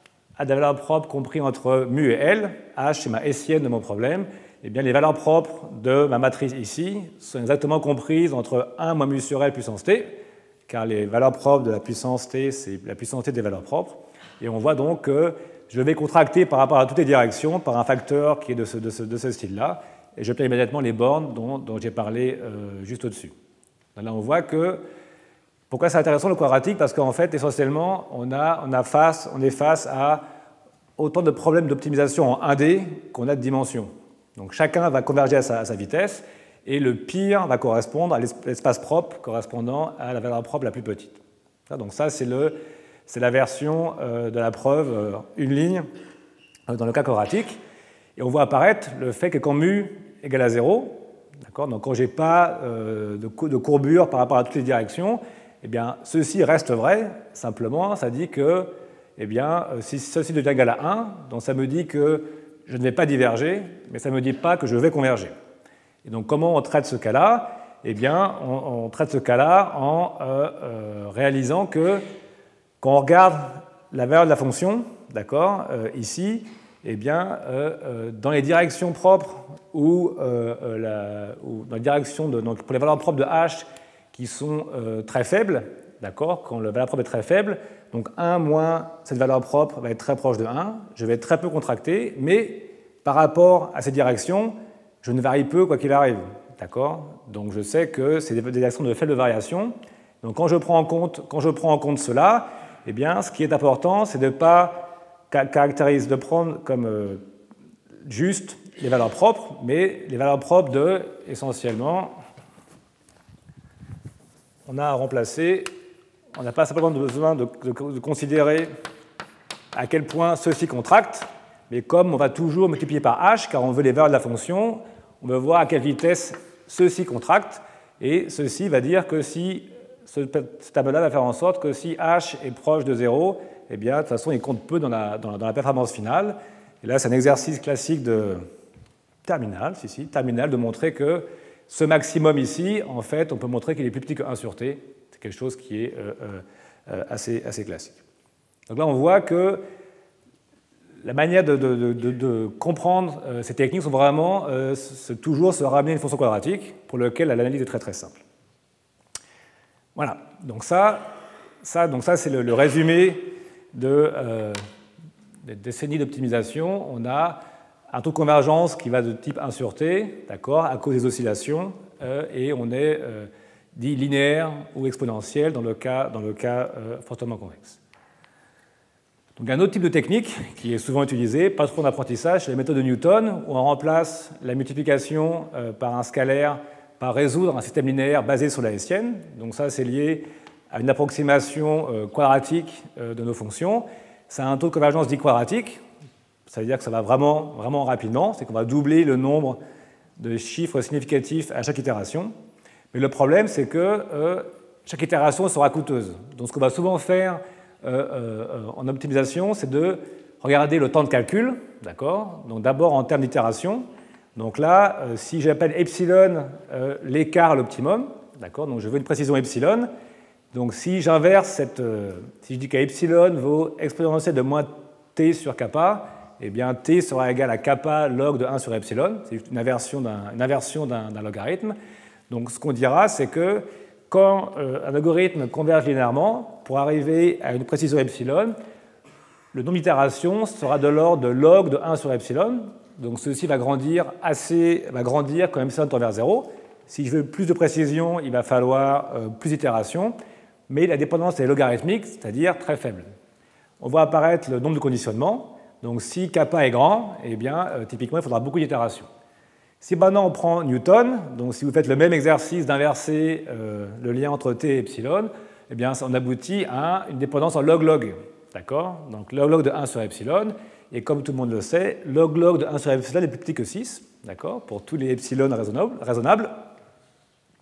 Speaker 2: a des valeurs propres comprises entre mu et L, H c'est ma hessienne de mon problème, et bien les valeurs propres de ma matrice ici sont exactement comprises entre un moins mu sur L puissance t, car les valeurs propres de la puissance t, c'est la puissance t des valeurs propres. Et on voit donc que je vais contracter par rapport à toutes les directions par un facteur qui est de ce, de ce, de ce style-là, et j'obtiens immédiatement les bornes dont, dont j'ai parlé euh, juste au-dessus. Là, on voit que pourquoi c'est intéressant le quadratique? Parce qu'en fait, essentiellement, on, a, on, a face, on est face à autant de problèmes d'optimisation en un D qu'on a de dimensions. Donc chacun va converger à sa, à sa vitesse, et le pire va correspondre à l'espace propre correspondant à la valeur propre la plus petite. Donc ça, c'est, le, c'est la version euh, de la preuve, euh, une ligne, euh, dans le cas quadratique. Et on voit apparaître le fait que quand mu égale à zéro, donc quand je n'ai pas euh, de, de courbure par rapport à toutes les directions, eh bien, ceci reste vrai, simplement, ça dit que eh bien, si ceci devient égal à un, donc ça me dit que je ne vais pas diverger, mais ça ne me dit pas que je vais converger. Et donc comment on traite ce cas-là? Eh bien, on, on traite ce cas-là en euh, euh, réalisant que quand on regarde la valeur de la fonction, d'accord, euh, ici, eh bien, euh, euh, dans les directions propres ou, euh, euh, la, ou dans les directions de, donc pour les valeurs propres de H qui sont euh, très faibles, d'accord, quand la valeur propre est très faible, donc un moins cette valeur propre va être très proche de un, je vais être très peu contracté, mais par rapport à ces directions, je ne varie peu quoi qu'il arrive, d'accord. Donc je sais que c'est des directions de faible variation. Donc quand je prends en compte, quand je prends en compte cela, eh bien, ce qui est important, c'est de ne pas caractériser, de prendre comme euh, juste les valeurs propres, mais les valeurs propres de, essentiellement, on a à remplacer, on n'a pas simplement besoin de, de, de considérer à quel point ceci contracte, mais comme on va toujours multiplier par h, car on veut les valeurs de la fonction, on veut voir à quelle vitesse ceci contracte, et ceci va dire que si ce tableau-là va faire en sorte que si h est proche de zéro, eh bien, de toute façon, il compte peu dans la, dans la, dans la performance finale. Et là, c'est un exercice classique de terminal, si, si, terminal, de montrer que ce maximum ici, en fait, on peut montrer qu'il est plus petit que un sur t. C'est quelque chose qui est euh, euh, assez, assez classique. Donc là, on voit que la manière de, de, de, de comprendre euh, ces techniques sont vraiment euh, toujours se ramener à une fonction quadratique pour laquelle l'analyse est très très simple. Voilà, donc ça, ça, donc ça c'est le, le résumé de, euh, des décennies d'optimisation. On a un taux de convergence qui va de type un sur t, d'accord, à cause des oscillations, euh, et on est euh, dit linéaire ou exponentiel dans le cas, dans le cas euh, fortement convexe. Donc un autre type de technique qui est souvent utilisé, pas trop en apprentissage, c'est la méthode de Newton, où on remplace la multiplication euh, par un scalaire par résoudre un système linéaire basé sur la hessienne. Donc ça, c'est lié à une approximation euh, quadratique euh, de nos fonctions. Ça a un taux de convergence dit quadratique. Ça veut dire que ça va vraiment, vraiment rapidement, c'est qu'on va doubler le nombre de chiffres significatifs à chaque itération. Mais le problème, c'est que euh, chaque itération sera coûteuse. Donc ce qu'on va souvent faire euh, euh, en optimisation, c'est de regarder le temps de calcul, d'accord ? Donc d'abord en termes d'itération. Donc là, euh, si j'appelle epsilon euh, l'écart à l'optimum, d'accord ? Donc je veux une précision epsilon. Donc si j'inverse cette, euh, si je dis qu'epsilon vaut exponentielle de moins t sur kappa, eh bien, t sera égal à kappa log de un sur epsilon. C'est une inversion d'un, une inversion d'un, d'un logarithme. Donc, ce qu'on dira, c'est que quand euh, un algorithme converge linéairement, pour arriver à une précision epsilon, le nombre d'itérations sera de l'ordre de log de un sur epsilon. Donc, ceci va grandir, assez, va grandir quand epsilon tend vers zéro. Si je veux plus de précision, il va falloir euh, plus d'itérations. Mais la dépendance est logarithmique, c'est-à-dire très faible. On voit apparaître le nombre de conditionnements. Donc si kappa est grand, eh bien, euh, typiquement, il faudra beaucoup d'itérations. Si maintenant on prend Newton, donc si vous faites le même exercice d'inverser euh, le lien entre t et epsilon, eh bien, on aboutit à une dépendance en log-log. D'accord ? Donc log-log de un sur epsilon, et comme tout le monde le sait, log-log de un sur epsilon est plus petit que six, d'accord ? Pour tous les epsilon raisonnables. raisonnables.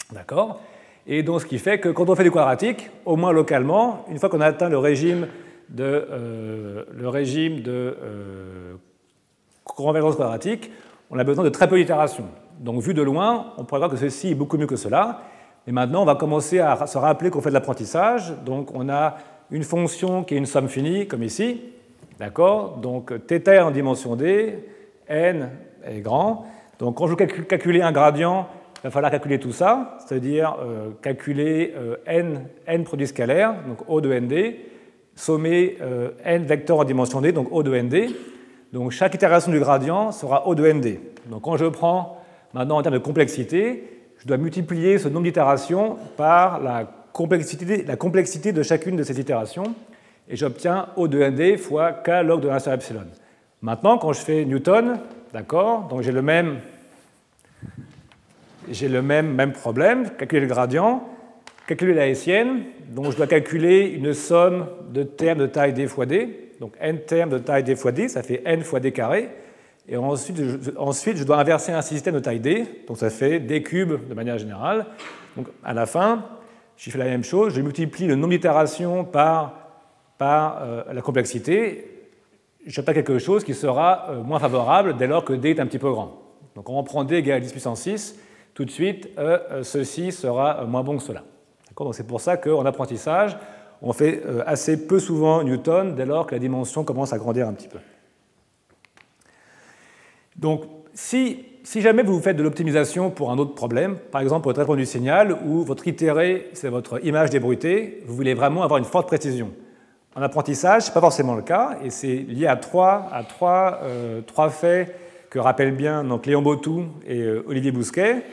Speaker 2: D'accord ? Et donc ce qui fait que quand on fait du quadratique, au moins localement, une fois qu'on a atteint le régime de, euh, le régime de euh, convergence quadratique, on a besoin de très peu d'itérations. Donc, vu de loin, on pourrait voir que ceci est beaucoup mieux que cela. Et maintenant, on va commencer à se rappeler qu'on fait de l'apprentissage. Donc, on a une fonction qui est une somme finie, comme ici. D'accord? Donc, θ en dimension d, n est grand. Donc, quand je veux calculer un gradient, il va falloir calculer tout ça, c'est-à-dire euh, calculer euh, n, n produit scalaire, donc O de nd, sommer euh, n vecteurs en dimension d, donc O de nd. Donc, chaque itération du gradient sera O de nd. Donc, quand je prends maintenant en termes de complexité, je dois multiplier ce nombre d'itérations par la complexité, la complexité de chacune de ces itérations, et j'obtiens O de nd fois k log de un sur epsilon. Maintenant, quand je fais Newton, d'accord, donc j'ai le même, j'ai le même, même problème, calculer le gradient, calculer la hessienne, donc je dois calculer une somme de termes de taille d fois d, donc n termes de taille d fois d, ça fait n fois d carré, et ensuite je, ensuite je dois inverser un système de taille d, donc ça fait d cube de manière générale. Donc à la fin, je fais la même chose, je multiplie le nombre d'itérations par, par euh, la complexité, j'obtiens quelque chose qui sera euh, moins favorable dès lors que d est un petit peu grand. Donc on prend d égale dix puissance six, tout de suite, euh, euh, ceci sera euh, moins bon que cela. Donc c'est pour ça qu'en apprentissage, on fait euh, assez peu souvent Newton dès lors que la dimension commence à grandir un petit peu. Donc, si, si jamais vous faites de l'optimisation pour un autre problème, par exemple pour le traitement du signal, où votre itéré, c'est votre image débruitée, vous voulez vraiment avoir une forte précision. En apprentissage, ce n'est pas forcément le cas, et c'est lié à trois, à trois, euh, trois faits que rappellent bien donc, Léon Bautou et euh, Olivier Bousquet.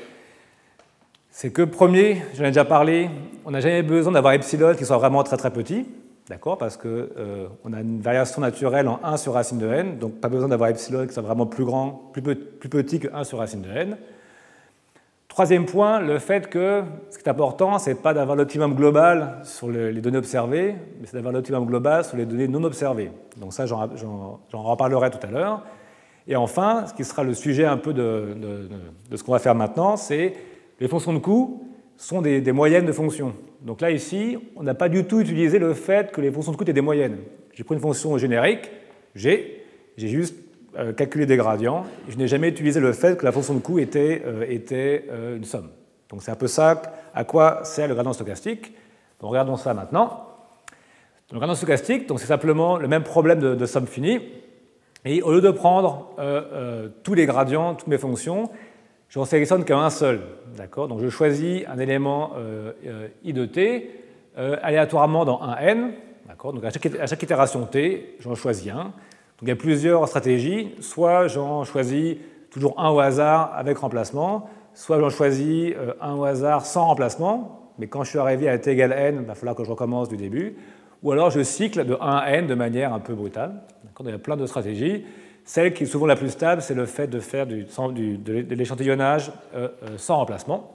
Speaker 2: C'est que, premier, j'en ai déjà parlé, on n'a jamais besoin d'avoir epsilon qui soit vraiment très très petit. D'accord, parce qu'on euh, a une variation naturelle en un sur racine de n, donc pas besoin d'avoir epsilon qui soit vraiment plus grand, plus, plus petit que un sur racine de n. Troisième point, le fait que ce qui est important, ce n'est pas d'avoir l'optimum global sur le, les données observées, mais c'est d'avoir l'optimum global sur les données non observées. Donc ça, j'en, j'en, j'en reparlerai tout à l'heure. Et enfin, ce qui sera le sujet un peu de, de, de, de ce qu'on va faire maintenant, c'est les fonctions de coût sont des, des moyennes de fonctions. Donc là, ici, on n'a pas du tout utilisé le fait que les fonctions de coût étaient des moyennes. J'ai pris une fonction générique, G, j'ai juste euh, calculé des gradients, et je n'ai jamais utilisé le fait que la fonction de coût était, euh, était euh, une somme. Donc c'est un peu ça à quoi sert le gradient stochastique. Donc regardons ça maintenant. Le gradient stochastique, donc c'est simplement le même problème de, de somme finie, et au lieu de prendre euh, euh, tous les gradients, toutes mes fonctions, j'en sélectionne qu'un seul. D'accord ? Donc je choisis un élément euh, euh, i de t euh, aléatoirement dans un n. D'accord ? Donc à chaque, à chaque itération t, j'en choisis un. Donc il y a plusieurs stratégies. Soit j'en choisis toujours un au hasard avec remplacement, soit j'en choisis euh, un au hasard sans remplacement, mais quand je suis arrivé à t égale n, il va falloir que je recommence du début. Ou alors je cycle de un à n de manière un peu brutale. D'accord ? Donc il y a plein de stratégies. Celle qui est souvent la plus stable, c'est le fait de faire du, du, de l'échantillonnage euh, euh, sans remplacement.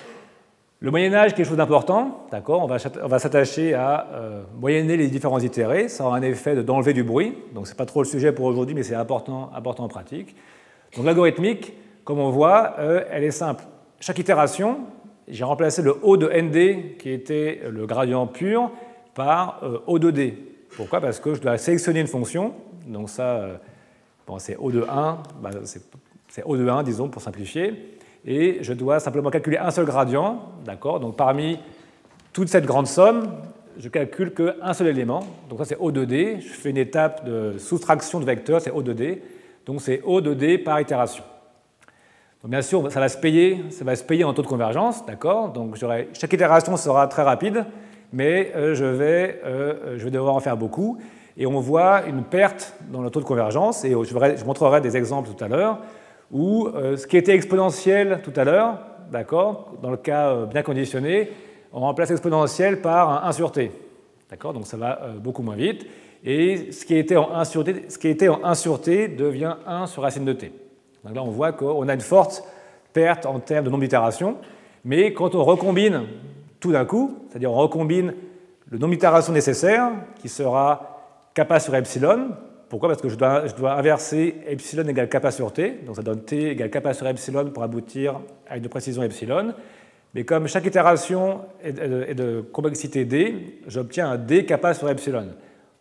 Speaker 2: Le moyennage, quelque chose d'important, d'accord, on va, on va s'attacher à euh, moyenner les différents itérés, ça aura un effet d'enlever du bruit, donc ce n'est pas trop le sujet pour aujourd'hui, mais c'est important, important en pratique. Donc l'algorithmique, comme on voit, euh, elle est simple. Chaque itération, j'ai remplacé le O de nd, qui était le gradient pur, par euh, O de d. Pourquoi ? Parce que je dois sélectionner une fonction, donc ça... Euh, Bon, c'est O de un, bah c'est, c'est O de un, disons, pour simplifier, et je dois simplement calculer un seul gradient, d'accord ? Donc parmi toute cette grande somme, je calcule qu'un seul élément, donc ça c'est O de d, je fais une étape de soustraction de vecteurs, c'est O de d, donc c'est O de d par itération. Donc bien sûr, ça va se payer, ça va se payer en taux de convergence, d'accord ? Donc j'aurai, chaque itération sera très rapide, mais euh, je, vais, euh, je vais devoir en faire beaucoup. Et on voit une perte dans le taux de convergence, et je, verrai, je montrerai des exemples tout à l'heure, où euh, ce qui était exponentiel tout à l'heure, d'accord, dans le cas euh, bien conditionné, on remplace exponentiel par un un sur t. D'accord, donc ça va euh, beaucoup moins vite. Et ce qui était en un sur t, ce qui était en un sur t devient un sur racine de t. Donc là, on voit qu'on a une forte perte en termes de nombre d'itérations, mais quand on recombine tout d'un coup, c'est-à-dire on recombine le nombre d'itérations nécessaires, qui sera kappa sur epsilon. Pourquoi ? Parce que je dois, je dois inverser epsilon égale kappa sur t. Donc ça donne t égale kappa sur epsilon pour aboutir à une précision epsilon. Mais comme chaque itération est de, est de complexité d, j'obtiens un d kappa sur epsilon.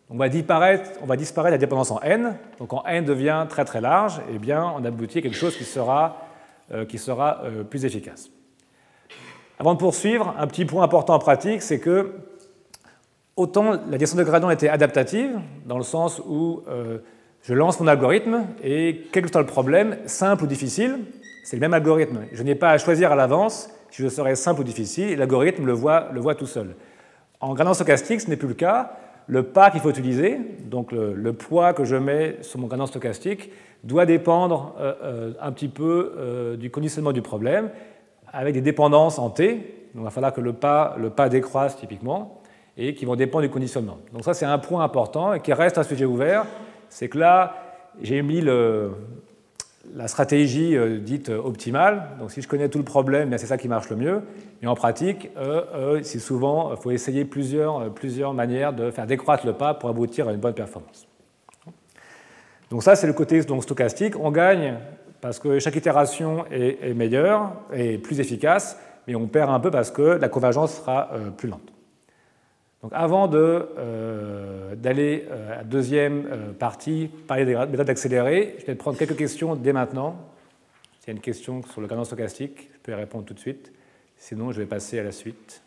Speaker 2: on va disparaître, on va disparaître la dépendance en n. Donc quand n devient très très large, eh bien, on aboutit à quelque chose qui sera, euh, qui sera euh, plus efficace. Avant de poursuivre, un petit point important en pratique, c'est que autant la descente de gradient était adaptative, dans le sens où euh, je lance mon algorithme et quel que soit le problème, simple ou difficile, c'est le même algorithme. Je n'ai pas à choisir à l'avance si je serai simple ou difficile, et l'algorithme le voit, le voit tout seul. En gradient stochastique, ce n'est plus le cas. Le pas qu'il faut utiliser, donc le, le poids que je mets sur mon gradient stochastique, doit dépendre euh, euh, un petit peu euh, du conditionnement du problème, avec des dépendances en t. Donc il va falloir que le pas, le pas décroisse typiquement, et qui vont dépendre du conditionnement. Donc ça, c'est un point important et qui reste un sujet ouvert. C'est que là, j'ai mis le, la stratégie euh, dite optimale. Donc si je connais tout le problème, c'est ça qui marche le mieux. Mais en pratique, euh, euh, c'est souvent, il faut essayer plusieurs, euh, plusieurs manières de faire décroître le pas pour aboutir à une bonne performance. Donc ça, c'est le côté donc, stochastique. On gagne parce que chaque itération est, est meilleure et plus efficace, mais on perd un peu parce que la convergence sera euh, plus lente. Donc avant de, euh, d'aller euh, à la deuxième euh, partie, parler des méthodes accélérées, je vais prendre quelques questions dès maintenant. S'il y a une question sur le gradient stochastique, je peux y répondre tout de suite. Sinon, je vais passer à la suite.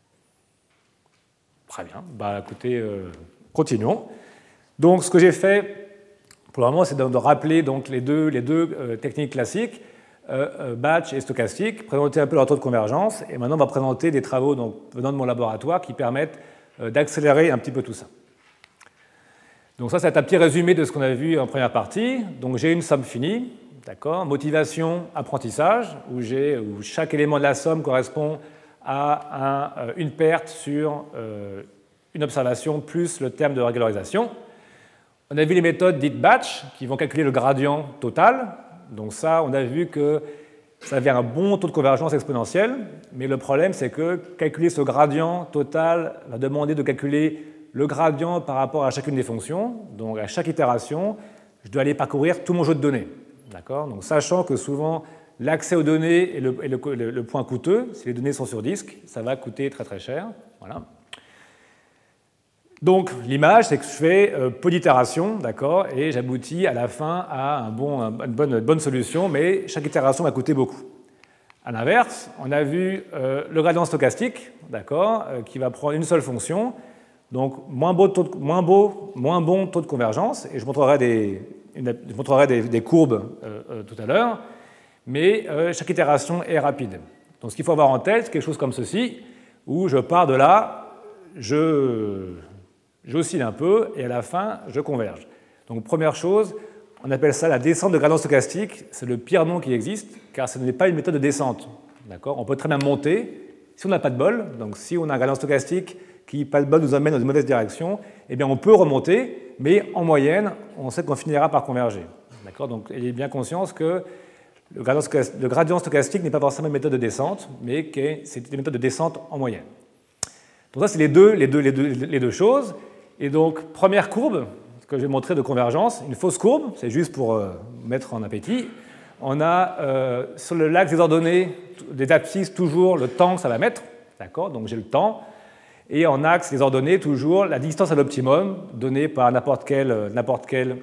Speaker 2: Très bien. Bah, écoutez, euh, continuons. Donc, ce que j'ai fait pour le moment, c'est de, de rappeler donc, les deux, les deux euh, techniques classiques, euh, euh, batch et stochastique, présenter un peu leur taux de convergence, et maintenant, on va présenter des travaux donc, venant de mon laboratoire qui permettent d'accélérer un petit peu tout ça. Donc ça, c'est un petit résumé de ce qu'on a vu en première partie. Donc j'ai une somme finie, d'accord, motivation, apprentissage, où, j'ai, où chaque élément de la somme correspond à un, une perte sur euh, une observation plus le terme de régularisation. On a vu les méthodes dites batch, qui vont calculer le gradient total. Donc ça, on a vu que ça avait un bon taux de convergence exponentielle, mais le problème, c'est que calculer ce gradient total va demander de calculer le gradient par rapport à chacune des fonctions. Donc, à chaque itération, je dois aller parcourir tout mon jeu de données. D'accord ? Donc, sachant que souvent, l'accès aux données est le, est le, le, le point coûteux. Si les données sont sur disque, ça va coûter très très cher. Voilà. Donc, l'image, c'est que je fais euh, peu d'itérations, d'accord, et j'aboutis à la fin à un bon, une, bonne, une bonne solution, mais chaque itération va coûter beaucoup. À l'inverse, on a vu euh, le gradient stochastique, d'accord, euh, qui va prendre une seule fonction, donc moins, beau taux de, moins, beau, moins bon taux de convergence, et je montrerai des, une, je montrerai des, des courbes euh, euh, tout à l'heure, mais euh, chaque itération est rapide. Donc, ce qu'il faut avoir en tête, c'est quelque chose comme ceci, où je pars de là, je... j'oscille un peu, et à la fin, je converge. Donc, première chose, on appelle ça la descente de gradient stochastique. C'est le pire nom qui existe, car ce n'est pas une méthode de descente. D'accord ? On peut très bien monter, si on n'a pas de bol, donc si on a un gradient stochastique qui, pas de bol, nous amène dans une mauvaise direction, eh bien, on peut remonter, mais en moyenne, on sait qu'on finira par converger. D'accord ? Donc, ayez bien conscience que le gradient stochastique, le gradient stochastique n'est pas forcément une méthode de descente, mais que c'est une méthode de descente en moyenne. Donc ça, c'est les deux, les deux, les deux, les deux choses. Et donc, première courbe, ce que je vais montrer de convergence, une fausse courbe, c'est juste pour euh, mettre en appétit. On a euh, sur le l'axe des ordonnées, des abscisses, toujours le temps que ça va mettre, d'accord ? Donc j'ai le temps. Et en axe des ordonnées, toujours la distance à l'optimum, donnée par n'importe quel, n'importe quel,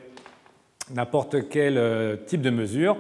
Speaker 2: n'importe quel euh, type de mesure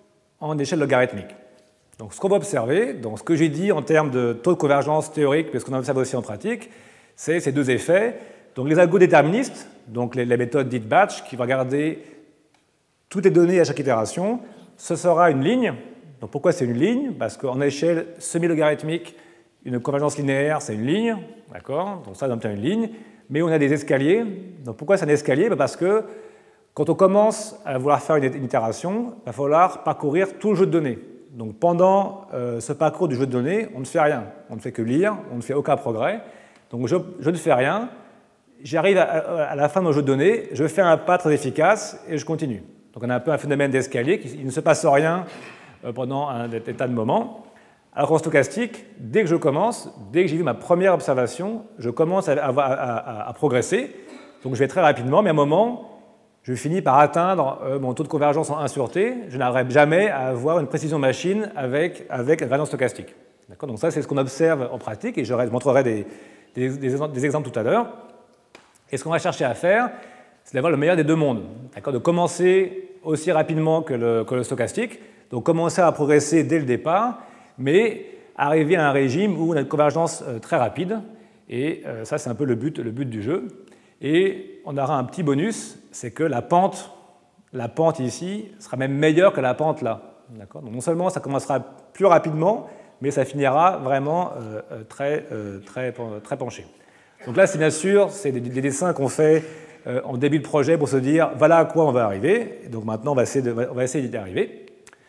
Speaker 2: en échelle logarithmique. Donc ce qu'on va observer, donc ce que j'ai dit en termes de taux de convergence théorique, mais ce qu'on observe aussi en pratique, c'est ces deux effets. Donc les algos déterministes, donc les, les méthodes dites batch, qui vont regarder toutes les données à chaque itération, ce sera une ligne. Donc pourquoi c'est une ligne ? Parce qu'en échelle semi-logarithmique, une convergence linéaire, c'est une ligne, d'accord ? Donc ça, on obtient une ligne. Mais on a des escaliers. Donc pourquoi c'est un escalier ? Parce que quand on commence à vouloir faire une, une itération, il va falloir parcourir tout le jeu de données. Donc pendant euh, ce parcours du jeu de données, on ne fait rien. On ne fait que lire, on ne fait aucun progrès. Donc je, je ne fais rien. J'arrive à, à la fin de mon jeu de données, je fais un pas très efficace et je continue. Donc on a un peu un phénomène d'escalier, il ne se passe rien pendant un état de moment. Alors qu'en stochastique, dès que je commence, dès que j'ai vu ma première observation, je commence à, à, à, à progresser. Donc je vais très rapidement, mais à un moment, je finis par atteindre mon taux de convergence en un sur t. Je n'arrive jamais à avoir une précision machine avec, avec un gradient stochastique. D'accord ? Donc ça, c'est ce qu'on observe en pratique, et je montrerai des, des, des, des exemples tout à l'heure. Et ce qu'on va chercher à faire, c'est d'avoir le meilleur des deux mondes, de commencer aussi rapidement que le, que le stochastique, donc commencer à progresser dès le départ, mais arriver à un régime où on a une convergence très rapide, et ça c'est un peu le but, le but du jeu. Et on aura un petit bonus, c'est que la pente, la pente ici sera même meilleure que la pente là. Donc non seulement ça commencera plus rapidement, mais ça finira vraiment euh, très, euh, très, très penché. Donc là, c'est bien sûr, c'est des, des dessins qu'on fait euh, en début de projet pour se dire voilà à quoi on va arriver. Et donc maintenant, on va essayer, de, on va essayer d'y arriver.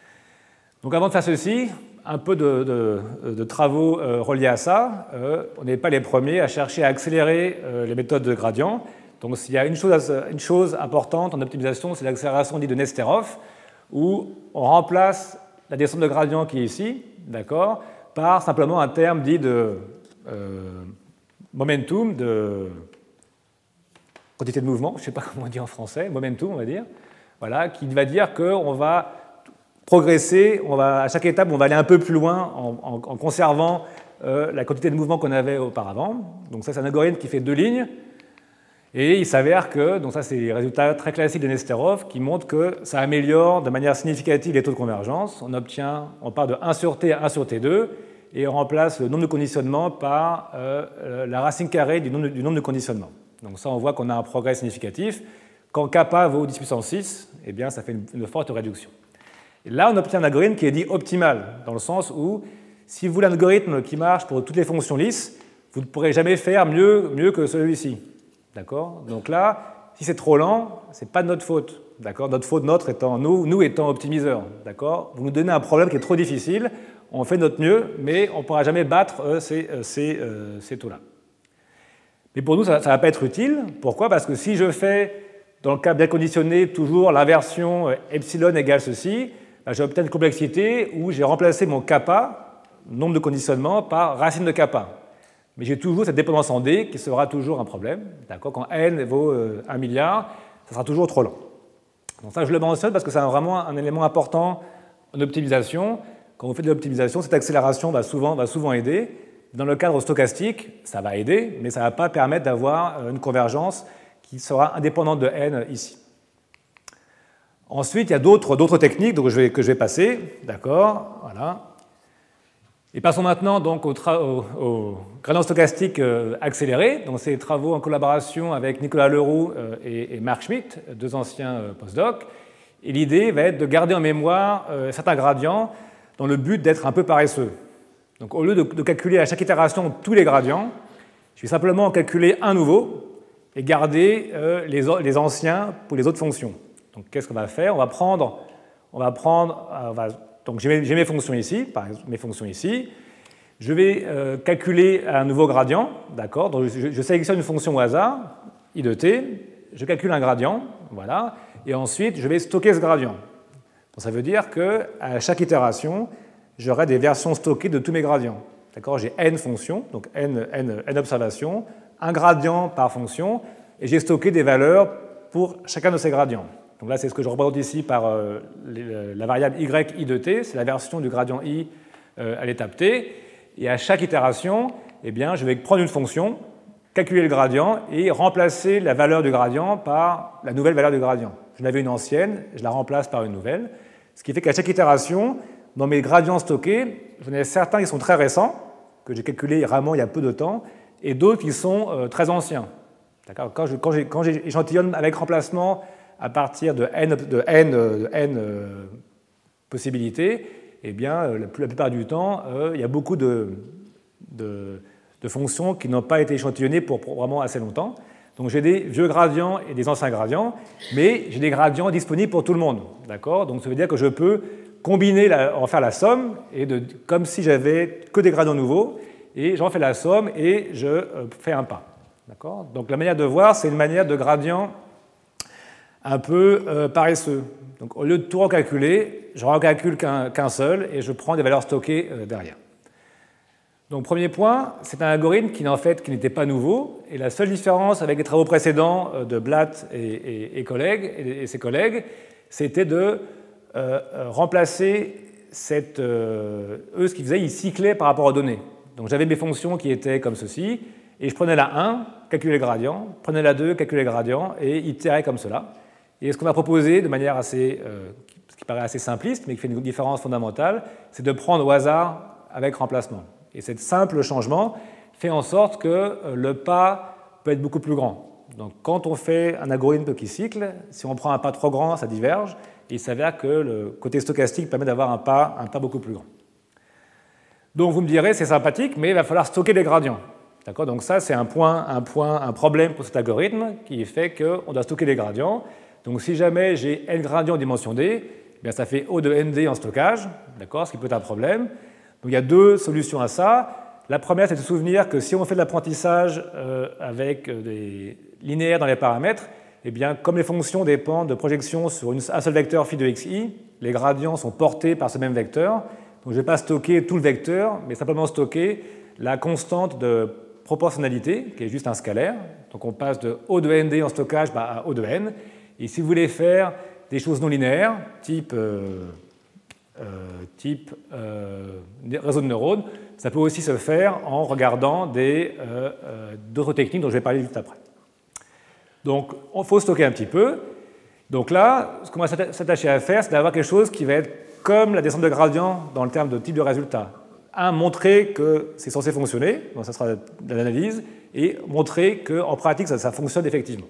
Speaker 2: Donc avant de faire ceci, un peu de, de, de travaux euh, reliés à ça. Euh, on n'est pas les premiers à chercher à accélérer euh, les méthodes de gradient. Donc s'il y a une chose, une chose importante en optimisation, c'est l'accélération dite de Nesterov, où on remplace la descente de gradient qui est ici, d'accord, par simplement un terme dit de euh, momentum, de quantité de mouvement, je ne sais pas comment on dit en français, momentum on va dire, voilà, qui va dire qu'on va progresser, on va, à chaque étape on va aller un peu plus loin en, en, en conservant euh, la quantité de mouvement qu'on avait auparavant. Donc ça c'est un algorithme qui fait deux lignes, et il s'avère que, donc ça c'est les résultats très classiques de Nesterov, qui montrent que ça améliore de manière significative les taux de convergence. On obtient, on part de un sur T à un sur T deux, et on remplace le nombre de conditionnements par euh, la racine carrée du nombre, de, du nombre de conditionnements. Donc ça on voit qu'on a un progrès significatif. Quand kappa vaut dix puissance six, eh bien ça fait une, une forte réduction. Et là on obtient un algorithme qui est dit optimal, dans le sens où si vous voulez un algorithme qui marche pour toutes les fonctions lisses, vous ne pourrez jamais faire mieux, mieux que celui-ci. D'accord ? Donc là, si c'est trop lent, ce n'est pas de notre faute. D'accord ? Notre faute, notre étant, nous, nous étant optimiseurs. D'accord ? Vous nous donnez un problème qui est trop difficile, on fait notre mieux, mais on ne pourra jamais battre euh, ces, euh, ces, euh, ces taux-là. Mais pour nous, ça ne va pas être utile. Pourquoi ? Parce que si je fais, dans le cas bien conditionné, toujours l'inversion euh, epsilon égale ceci, ben, j'ai obtenu une complexité où j'ai remplacé mon kappa, nombre de conditionnements, par racine de kappa. Mais j'ai toujours cette dépendance en D qui sera toujours un problème. D'accord ? Quand n vaut euh, un milliard, ça sera toujours trop lent. Donc ça, je le mentionne parce que c'est vraiment un élément important en optimisation. Quand on fait de l'optimisation, cette accélération va souvent, va souvent aider. Dans le cadre stochastique, ça va aider, mais ça ne va pas permettre d'avoir une convergence qui sera indépendante de n ici. Ensuite, il y a d'autres, d'autres techniques donc je vais, que je vais passer. D'accord ? Voilà. Et passons maintenant donc au, tra- au, au gradient stochastique euh, accéléré. Donc, c'est des travaux en collaboration avec Nicolas Leroux euh, et, et Marc Schmitt, deux anciens euh, postdocs. Et l'idée va être de garder en mémoire euh, certains gradients dans le but d'être un peu paresseux. Donc, au lieu de, de calculer à chaque itération tous les gradients, je vais simplement en calculer un nouveau et garder euh, les, les anciens pour les autres fonctions. Donc, qu'est-ce qu'on va faire ? On va prendre, on va prendre, on va Donc j'ai mes, j'ai mes fonctions ici, par exemple mes fonctions ici. Je vais euh, calculer un nouveau gradient, d'accord. Donc je, je sélectionne une fonction au hasard, i de t, je calcule un gradient, voilà, et ensuite je vais stocker ce gradient. Donc ça veut dire qu'à chaque itération, j'aurai des versions stockées de tous mes gradients. D'accord. J'ai n fonctions, donc n, n, n observations, un gradient par fonction, et j'ai stocké des valeurs pour chacun de ces gradients. Donc là, c'est ce que je représente ici par euh, la variable y i de t, c'est la version du gradient i euh, à l'étape t. Et à chaque itération, eh bien, je vais prendre une fonction, calculer le gradient et remplacer la valeur du gradient par la nouvelle valeur du gradient. J'en avais une ancienne, je la remplace par une nouvelle. Ce qui fait qu'à chaque itération, dans mes gradients stockés, j'en ai certains qui sont très récents, que j'ai calculés vraiment il y a peu de temps, et d'autres qui sont euh, très anciens. D'accord ? Quand, je, quand, j'ai, quand j'échantillonne avec remplacement à partir de n, de n, de n euh, possibilités, eh bien, la, la plupart du temps, euh, il y a beaucoup de, de, de fonctions qui n'ont pas été échantillonnées pour, pour vraiment assez longtemps. Donc j'ai des vieux gradients et des anciens gradients, mais j'ai des gradients disponibles pour tout le monde. D'accord ? Donc ça veut dire que je peux combiner, la, en faire la somme, et de, comme si j'avais que des gradients nouveaux, et j'en fais la somme et je euh, fais un pas. D'accord ? Donc la manière de voir, c'est une manière de gradient un peu euh, paresseux. Donc, au lieu de tout recalculer, je ne recalcule qu'un, qu'un seul et je prends des valeurs stockées euh, derrière. Donc, premier point, c'est un algorithme qui, en fait, qui n'était pas nouveau. Et la seule différence avec les travaux précédents euh, de Blatt et, et, et, collègues, et, et ses collègues, c'était de euh, remplacer cette... Euh, eux, ce qu'ils faisaient, ils cyclaient par rapport aux données. Donc, j'avais mes fonctions qui étaient comme ceci. et je prenais la un, calculais le gradient, prenais la deux, calculais le gradient, et itérais comme cela. Et ce qu'on m'a proposé de manière assez, euh, ce qui paraît assez simpliste, mais qui fait une différence fondamentale, c'est de prendre au hasard avec remplacement. Et ce simple changement fait en sorte que le pas peut être beaucoup plus grand. Donc quand on fait un algorithme qui cycle, si on prend un pas trop grand, ça diverge, et il s'avère que le côté stochastique permet d'avoir un pas, un pas beaucoup plus grand. Donc vous me direz, c'est sympathique, mais il va falloir stocker les gradients. D'accord ? Donc ça, c'est un point, un point, un problème pour cet algorithme qui fait qu'on doit stocker les gradients. Donc si jamais j'ai n gradients en dimension d, eh bien, ça fait O de nd en stockage, d'accord, ce qui peut être un problème. Donc il y a deux solutions à ça. La première, c'est de se souvenir que si on fait de l'apprentissage euh, avec des linéaires dans les paramètres, eh bien, comme les fonctions dépendent de projections sur une, un seul vecteur phi de xi, les gradients sont portés par ce même vecteur. Donc je ne vais pas stocker tout le vecteur, mais simplement stocker la constante de proportionnalité, qui est juste un scalaire. Donc on passe de O de nd en stockage bah, à O de n. Et si vous voulez faire des choses non linéaires, type, euh, euh, type euh, réseau de neurones, ça peut aussi se faire en regardant des, euh, euh, d'autres techniques dont je vais parler juste après. Donc il faut stocker un petit peu. Donc là, ce qu'on va s'attacher à faire, c'est d'avoir quelque chose qui va être comme la descente de gradient dans le terme de type de résultat. Un, montrer que c'est censé fonctionner, donc ça sera de l'analyse, et montrer qu'en pratique, ça, ça fonctionne effectivement.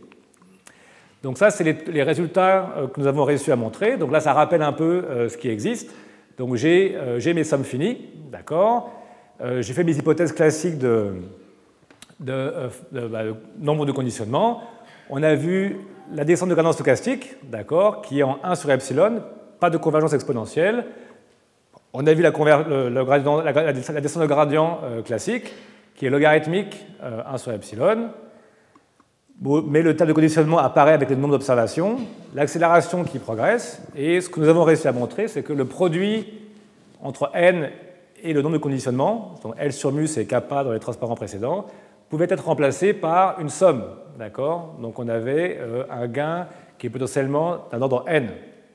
Speaker 2: Donc ça, c'est les, les résultats euh, que nous avons réussi à montrer. Donc là, ça rappelle un peu euh, ce qui existe. Donc j'ai, euh, j'ai mes sommes finies, d'accord. Euh, j'ai fait mes hypothèses classiques de, de, euh, de, bah, de nombre de conditionnements. On a vu la descente de gradient stochastique, d'accord, qui est en un sur epsilon, pas de convergence exponentielle. On a vu la, conver... le, le gradient, la, la descente de gradient euh, classique, qui est logarithmique euh, un sur epsilon. Mais le terme de conditionnement apparaît avec le nombre d'observations, l'accélération qui progresse, et ce que nous avons réussi à montrer, c'est que le produit entre n et le nombre de conditionnements, donc L sur mu c'est kappa dans les transparents précédents, pouvait être remplacé par une somme. D'accord ? Donc on avait euh, un gain qui est potentiellement d'un ordre n. D'accord ?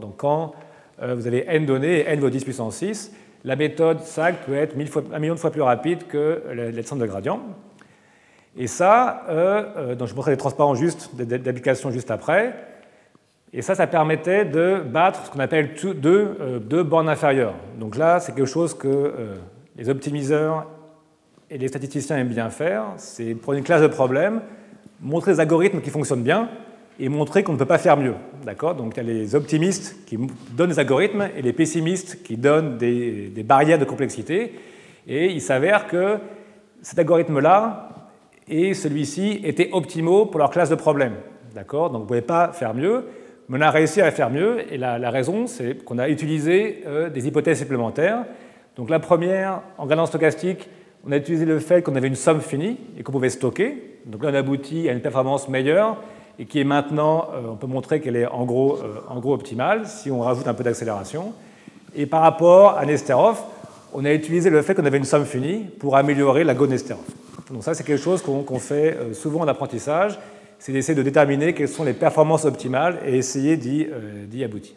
Speaker 2: Donc quand euh, vous avez n données et n vaut dix puissance six, la méthode S A G peut être mille fois, un million de fois plus rapide que la descente de gradient. Et ça, euh, euh, donc je montrerai les transparents juste, d'application juste après. Et ça, ça permettait de battre ce qu'on appelle deux, euh, deux bornes inférieures. Donc là, c'est quelque chose que euh, les optimiseurs et les statisticiens aiment bien faire. C'est prendre une classe de problèmes, montrer des algorithmes qui fonctionnent bien et montrer qu'on ne peut pas faire mieux. D'accord ? Donc il y a les optimistes qui donnent des algorithmes et les pessimistes qui donnent des, des barrières de complexité. Et il s'avère que cet algorithme-là et celui-ci étaient optimaux pour leur classe de problèmes. D'accord ? Donc vous ne pouvez pas faire mieux, mais on a réussi à faire mieux, et la, la raison, c'est qu'on a utilisé euh, des hypothèses supplémentaires. Donc la première, en gradient stochastique, on a utilisé le fait qu'on avait une somme finie et qu'on pouvait stocker. Donc là, on aboutit à une performance meilleure, et qui est maintenant, euh, on peut montrer qu'elle est en gros, euh, en gros optimale, si on rajoute un peu d'accélération. Et par rapport à Nesterov, on a utilisé le fait qu'on avait une somme finie pour améliorer la Go Nesterov. Donc ça, c'est quelque chose qu'on qu'on fait souvent en apprentissage, c'est d'essayer de déterminer quelles sont les performances optimales et essayer d'y euh, d'y aboutir.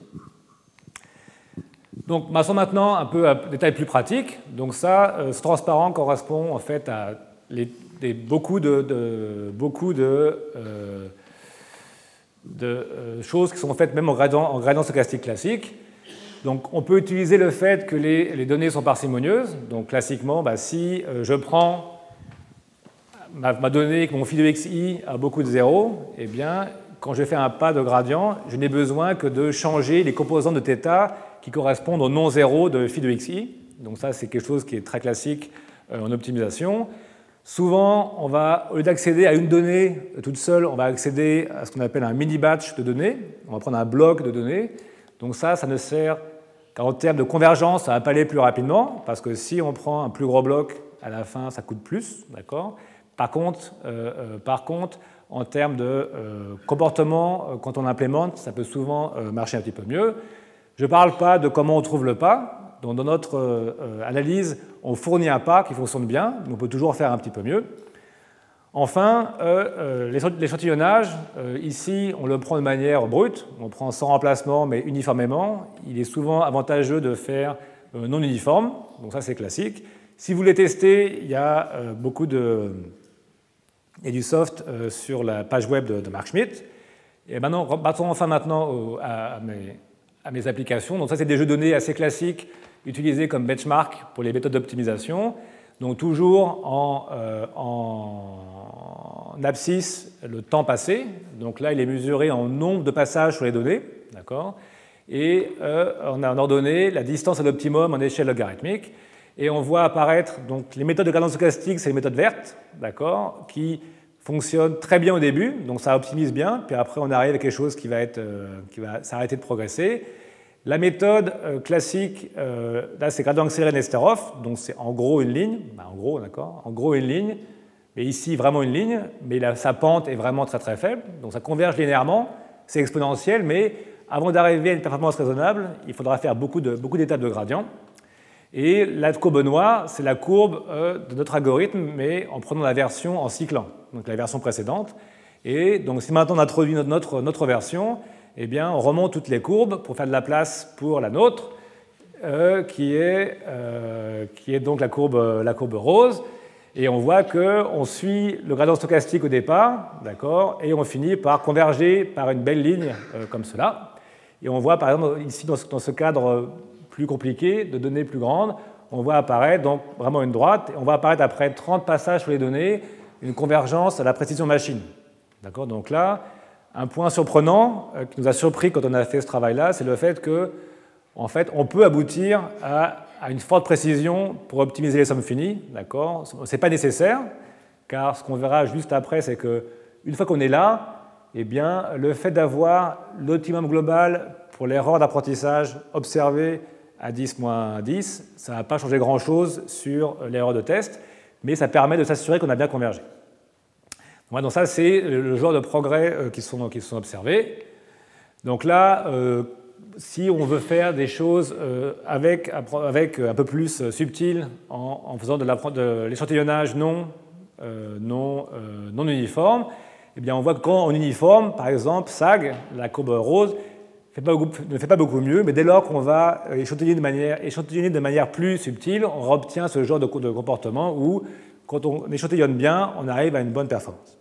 Speaker 2: Donc passons maintenant un peu à des détails plus pratiques. Donc ça, euh, ce transparent correspond en fait à les, des, beaucoup de, de, beaucoup de, euh, de euh, choses qui sont faites même en gradient, en gradient stochastique classique. Donc on peut utiliser le fait que les, les données sont parcimonieuses. Donc classiquement, bah, si euh, je prends ma donnée que mon phi de xi a beaucoup de zéros, eh bien, quand je fais un pas de gradient, je n'ai besoin que de changer les composantes de θ qui correspondent au non-zéro de phi de xi. Donc ça, c'est quelque chose qui est très classique en optimisation. Souvent, on va, au lieu d'accéder à une donnée toute seule, on va accéder à ce qu'on appelle un mini-batch de données. On va prendre un bloc de données. Donc ça, ça ne sert qu'en termes de convergence, ça va pas aller plus rapidement, parce que si on prend un plus gros bloc, à la fin, ça coûte plus. D'accord ? Par contre, euh, euh, par contre, en termes de euh, comportement, euh, quand on implémente, ça peut souvent euh, marcher un petit peu mieux. Je ne parle pas de comment on trouve le pas. Donc, dans notre euh, analyse, on fournit un pas qui fonctionne bien, mais on peut toujours faire un petit peu mieux. Enfin, euh, euh, l'échantillonnage, euh, ici, on le prend de manière brute. On prend sans remplacement, mais uniformément. Il est souvent avantageux de faire euh, non uniforme. Donc ça, c'est classique. Si vous voulez tester, il y a euh, beaucoup de... et du soft euh, sur la page web de, de Mark Schmidt. Et maintenant, passons enfin maintenant au, à, à, mes, à mes applications. Donc ça, c'est des jeux de données assez classiques utilisés comme benchmark pour les méthodes d'optimisation. Donc toujours en, euh, en abscisse le temps passé. Donc là, il est mesuré en nombre de passages sur les données, d'accord. Et euh, on a en ordonnée la distance à l'optimum en échelle logarithmique. Et on voit apparaître donc les méthodes de gradient stochastique, c'est les méthodes vertes, d'accord, qui fonctionnent très bien au début, donc ça optimise bien. Puis après, on arrive à quelque chose qui va être, euh, qui va s'arrêter de progresser. La méthode euh, classique, euh, là, c'est gradient accéléré Nesterov, donc c'est en gros une ligne, ben, en gros, d'accord, en gros une ligne, mais ici vraiment une ligne, mais là, sa pente est vraiment très très faible, donc ça converge linéairement, c'est exponentiel, mais avant d'arriver à une performance raisonnable, il faudra faire beaucoup de, beaucoup d'étapes de gradient. Et la courbe noire, c'est la courbe euh, de notre algorithme, mais en prenant la version en cyclant, donc la version précédente. Et donc si maintenant on introduit notre, notre, notre version, eh bien, on remonte toutes les courbes pour faire de la place pour la nôtre, euh, qui, est, euh, qui est donc la courbe, la courbe rose. Et on voit qu'on suit le gradient stochastique au départ, d'accord, et on finit par converger par une belle ligne euh, comme cela. Et on voit par exemple ici dans ce, dans ce cadre plus compliqué, de données plus grandes, on voit apparaître donc vraiment une droite, et on voit apparaître après trente passages sur les données, une convergence à la précision machine. D'accord ? Donc là, un point surprenant euh, qui nous a surpris quand on a fait ce travail-là, c'est le fait que, en fait, on peut aboutir à, à une forte précision pour optimiser les sommes finies. D'accord ? Ce n'est pas nécessaire, car ce qu'on verra juste après, c'est qu'une fois qu'on est là, eh bien, le fait d'avoir l'optimum global pour l'erreur d'apprentissage observée à dix moins dix, ça ne va pas changer grand-chose sur l'erreur de test, mais ça permet de s'assurer qu'on a bien convergé. Donc ça, c'est le genre de progrès qui sont, qui sont observés. Donc là, euh, si on veut faire des choses euh, avec, avec un peu plus subtiles, en, en faisant de, de l'échantillonnage non, euh, non, euh, non uniforme, eh bien on voit que quand on uniforme, par exemple, S A G, la courbe rose, fait pas beaucoup, ne fait pas beaucoup mieux, mais dès lors qu'on va échantillonner de, manière, échantillonner de manière plus subtile, on obtient ce genre de, de comportement où, quand on échantillonne bien, on arrive à une bonne performance.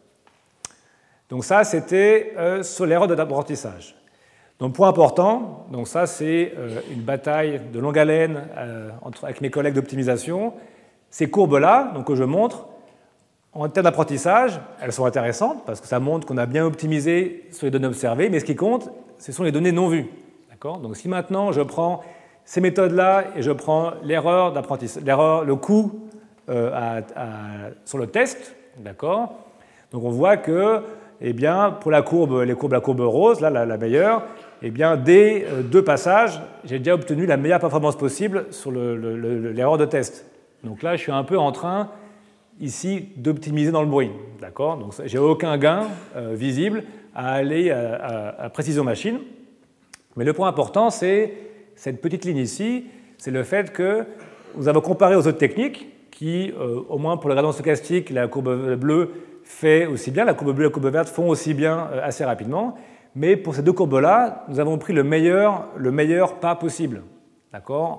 Speaker 2: Donc ça, c'était euh, sur l'erreur d'apprentissage. Donc point important, donc ça c'est euh, une bataille de longue haleine euh, entre, avec mes collègues d'optimisation. Ces courbes-là, donc que je montre, en termes d'apprentissage, elles sont intéressantes parce que ça montre qu'on a bien optimisé sur les données observées, mais ce qui compte, ce sont les données non vues. D'accord ? Donc si maintenant je prends ces méthodes-là et je prends l'erreur d'apprentissage, l'erreur, le coût euh, à, à, sur le test, d'accord ? Donc on voit que, eh bien, pour la courbe, les courbes, la courbe rose, là, la, la meilleure, eh bien, dès euh, deux passages, j'ai déjà obtenu la meilleure performance possible sur le, le, le, l'erreur de test. Donc là, je suis un peu en train ici d'optimiser dans le bruit, d'accord ? Donc j'ai aucun gain euh, visible à aller à, à, à précision machine. Mais le point important, c'est cette petite ligne ici, c'est le fait que nous avons comparé aux autres techniques qui, euh, au moins pour le gradient stochastique, la courbe bleue fait aussi bien, la courbe bleue et la courbe verte font aussi bien euh, assez rapidement. Mais pour ces deux courbes-là, nous avons pris le meilleur, le meilleur pas possible, d'accord ?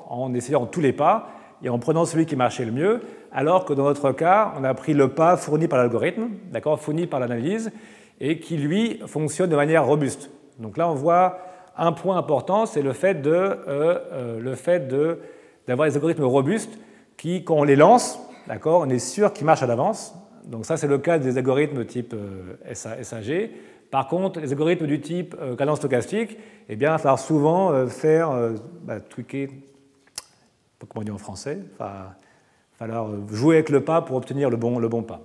Speaker 2: En essayant tous les pas et en prenant celui qui marchait le mieux, alors que dans notre cas, on a pris le pas fourni par l'algorithme, d'accord, fourni par l'analyse, et qui, lui, fonctionne de manière robuste. Donc là, on voit un point important, c'est le fait, de, euh, euh, le fait de, d'avoir des algorithmes robustes qui, quand on les lance, d'accord, on est sûr qu'ils marchent à l'avance. Donc ça, c'est le cas des algorithmes type euh, S A G. Par contre, les algorithmes du type euh, gradient stochastique, eh bien, il va falloir souvent euh, faire euh, bah, tweaker, comment on dit en français, enfin, il va falloir jouer avec le pas pour obtenir le bon, le bon pas.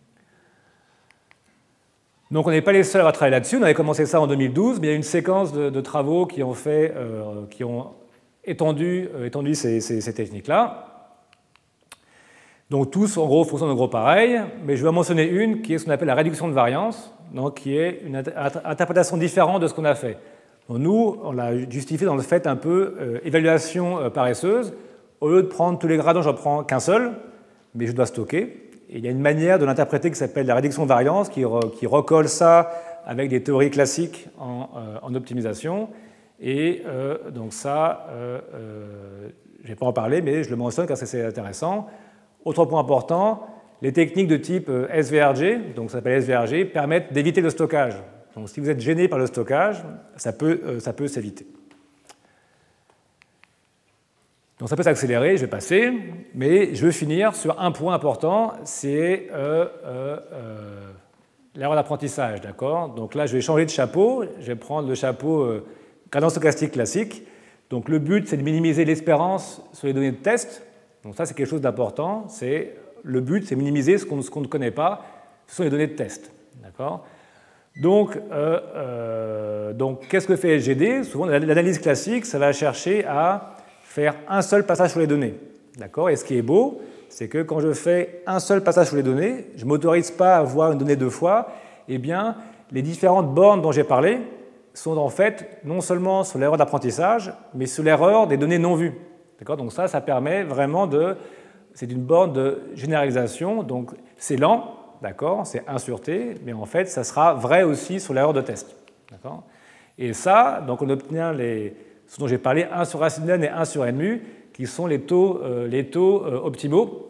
Speaker 2: Donc on n'est pas les seuls à travailler là-dessus, on avait commencé ça en deux mille douze, mais il y a une séquence de, de travaux qui ont, fait, euh, qui ont étendu, euh, étendu ces, ces, ces techniques-là. Donc tous, en gros, fonctionnent en gros pareil, mais je vais en mentionner une qui est ce qu'on appelle la réduction de variance, donc qui est une interprétation différente de ce qu'on a fait. Donc nous, on l'a justifié dans le fait un peu euh, évaluation euh, paresseuse. Au lieu de prendre tous les gradients, j'en prends qu'un seul, mais je dois stocker. Et il y a une manière de l'interpréter qui s'appelle la réduction de variance, qui, re, qui recolle ça avec des théories classiques en, euh, en optimisation. Et euh, donc ça, euh, euh, je ne vais pas en parler, mais je le mentionne car c'est intéressant. Autre point important, les techniques de type S V R G, donc ça s'appelle S V R G, permettent d'éviter le stockage. Donc si vous êtes gêné par le stockage, ça peut, euh, ça peut s'éviter. Donc ça peut s'accélérer, je vais passer, mais je veux finir sur un point important, c'est euh, euh, euh, l'erreur d'apprentissage, d'accord? Donc là, je vais changer de chapeau, je vais prendre le chapeau euh, cadence stochastique classique. Donc le but, c'est de minimiser l'espérance sur les données de test. Donc ça, c'est quelque chose d'important. C'est le but, c'est minimiser ce qu'on, ce qu'on ne connaît pas, ce sont les données de test, d'accord? Donc, euh, euh, donc, qu'est-ce que fait S G D? Souvent, l'analyse classique, ça va chercher à faire un seul passage sur les données. D'accord? Et ce qui est beau, c'est que quand je fais un seul passage sur les données, je ne m'autorise pas à voir une donnée deux fois, eh bien, les différentes bornes dont j'ai parlé sont en fait non seulement sur l'erreur d'apprentissage, mais sur l'erreur des données non vues. D'accord? Donc ça, ça permet vraiment de... C'est une borne de généralisation, donc c'est lent, d'accord? C'est un sur T, mais en fait, ça sera vrai aussi sur l'erreur de test. D'accord? Et ça, donc on obtient les... ce dont j'ai parlé, un sur racine de n et un sur n mu, qui sont les taux, euh, les taux euh, optimaux.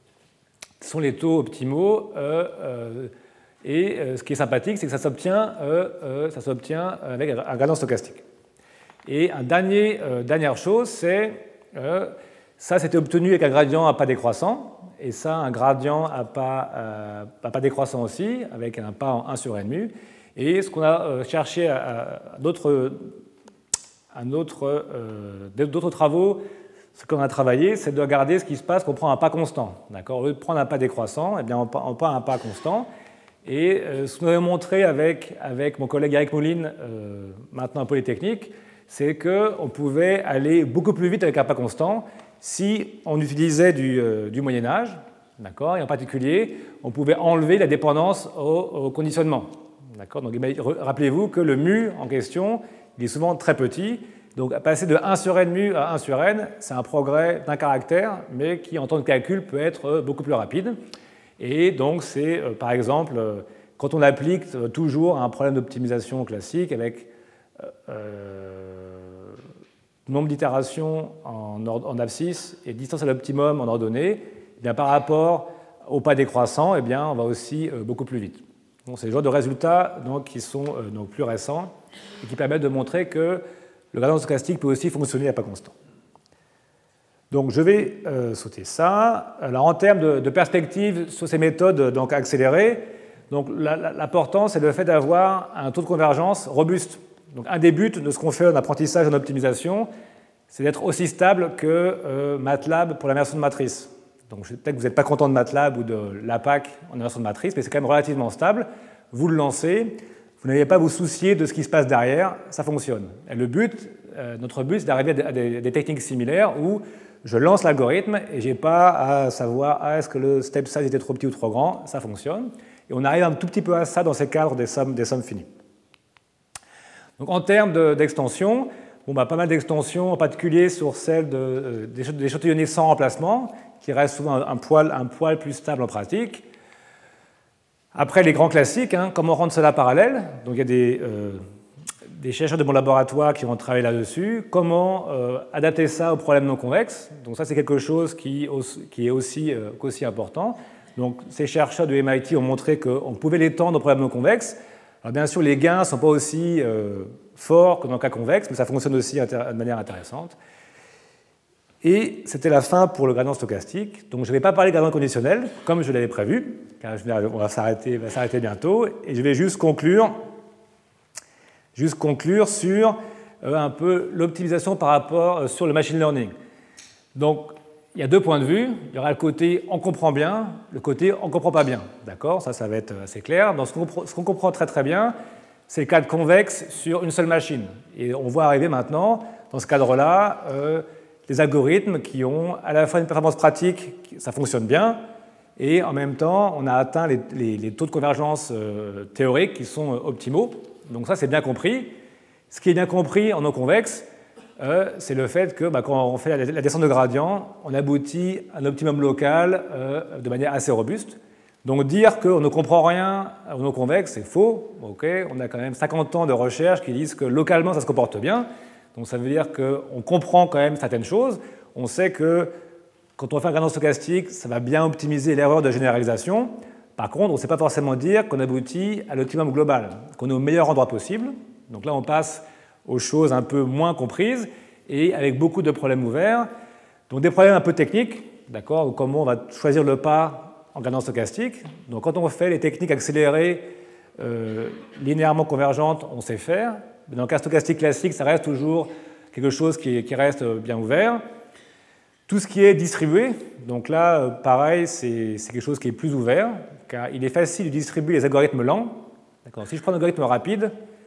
Speaker 2: Ce sont les taux optimaux. Euh, euh, et euh, ce qui est sympathique, c'est que ça s'obtient, euh, euh, ça s'obtient avec un gradient stochastique. Et une dernier, euh, dernière chose, c'est euh, ça, c'était obtenu avec un gradient à pas décroissant. Et ça, un gradient à pas, euh, à pas décroissant aussi, avec un pas en un sur n mu. Et ce qu'on a euh, cherché à, à d'autres... Un autre, euh, d'autres travaux, ce qu'on a travaillé, c'est de regarder ce qui se passe quand on prend un pas constant. D'accord? Au lieu de prendre un pas décroissant, eh bien on prend un pas constant. Et euh, ce qu'on avait montré avec, avec mon collègue Eric Moulin, euh, maintenant à Polytechnique, c'est qu'on pouvait aller beaucoup plus vite avec un pas constant si on utilisait du, euh, du Moyen-Âge. D'accord? Et en particulier, on pouvait enlever la dépendance au, au conditionnement. D'accord? Donc rappelez-vous que le mu en question, il est souvent très petit. Donc, passer de un sur n mu à un sur n, c'est un progrès d'un caractère, mais qui, en temps de calcul, peut être beaucoup plus rapide. Et donc, c'est, euh, par exemple, euh, quand on applique euh, toujours un problème d'optimisation classique avec euh, nombre d'itérations en, en abscisse et distance à l'optimum en ordonnée, eh bien, par rapport au pas décroissant, eh bien, on va aussi euh, beaucoup plus vite. Donc, c'est le genre de résultats donc, qui sont euh, donc, plus récents et qui permettent de montrer que le gradient stochastique peut aussi fonctionner à pas constant. Donc je vais euh, sauter ça. Alors en termes de, de perspective sur ces méthodes donc, accélérées, donc, la, la, l'important c'est le fait d'avoir un taux de convergence robuste. Donc un des buts de ce qu'on fait en apprentissage et en optimisation, c'est d'être aussi stable que euh, MATLAB pour l'immersion de matrice. Donc peut-être que vous n'êtes pas content de MATLAB ou de l'A P A C en immersion de matrice, mais c'est quand même relativement stable. Vous le lancez. Vous n'avez pas à vous soucier de ce qui se passe derrière, ça fonctionne. Et le but, euh, notre but, c'est d'arriver à des, à des techniques similaires où je lance l'algorithme et je n'ai pas à savoir ah, est-ce que le step size était trop petit ou trop grand, ça fonctionne. Et on arrive un tout petit peu à ça dans ces cadres des sommes, des sommes finies. Donc en termes de, d'extension, bon, bah, pas mal d'extensions, en particulier sur celle de, euh, d'échantillonner sans remplacement, qui reste souvent un, un, poil, un poil plus stable en pratique. Après, les grands classiques, hein, comment rendre cela parallèle? Donc, il y a des, euh, des chercheurs de mon laboratoire qui vont travailler là-dessus. Comment euh, adapter ça aux problèmes non convexes? Donc, ça, c'est quelque chose qui, qui est aussi, euh, aussi important. Donc, ces chercheurs de M I T ont montré qu'on pouvait l'étendre aux problèmes non convexes. Alors, bien sûr, les gains ne sont pas aussi euh, forts que dans le cas convexe, mais ça fonctionne aussi de manière intéressante. Et c'était la fin pour le gradient stochastique. Donc je ne vais pas parler de gradient conditionnel, comme je l'avais prévu, car on va s'arrêter, va s'arrêter bientôt. Et je vais juste conclure, juste conclure sur euh, un peu l'optimisation par rapport euh, sur le machine learning. Donc il y a deux points de vue. Il y aura le côté on comprend bien, le côté on ne comprend pas bien. D'accord? Ça, ça va être assez clair. Dans ce qu'on, ce qu'on comprend très très bien, c'est le cadre convexe sur une seule machine. Et on voit arriver maintenant, dans ce cadre-là, euh, des algorithmes qui ont à la fois une performance pratique, ça fonctionne bien, et en même temps, on a atteint les, les, les taux de convergence euh, théoriques qui sont euh, optimaux. Donc ça, c'est bien compris. Ce qui est bien compris en non convexe, euh, c'est le fait que bah, quand on fait la, la descente de gradient, on aboutit à un optimum local euh, de manière assez robuste. Donc dire qu'on ne comprend rien en non convexe, c'est faux. Okay, on a quand même cinquante ans de recherche qui disent que localement, ça se comporte bien. Donc ça veut dire qu'on comprend quand même certaines choses. On sait que quand on fait un gradient stochastique, ça va bien optimiser l'erreur de généralisation. Par contre, on ne sait pas forcément dire qu'on aboutit à l'optimum global, qu'on est au meilleur endroit possible. Donc là, on passe aux choses un peu moins comprises et avec beaucoup de problèmes ouverts. Donc des problèmes un peu techniques, d'accord, comment on va choisir le pas en gradient stochastique. Donc quand on fait les techniques accélérées euh, linéairement convergentes, on sait faire. Mais dans le cas stochastique classique, ça reste toujours quelque chose qui, qui reste bien ouvert. Tout ce qui est distribué, donc là, pareil, c'est quelque chose qui est plus ouvert, car il est facile de distribuer les algorithmes lents. Si je prends un algorithme rapide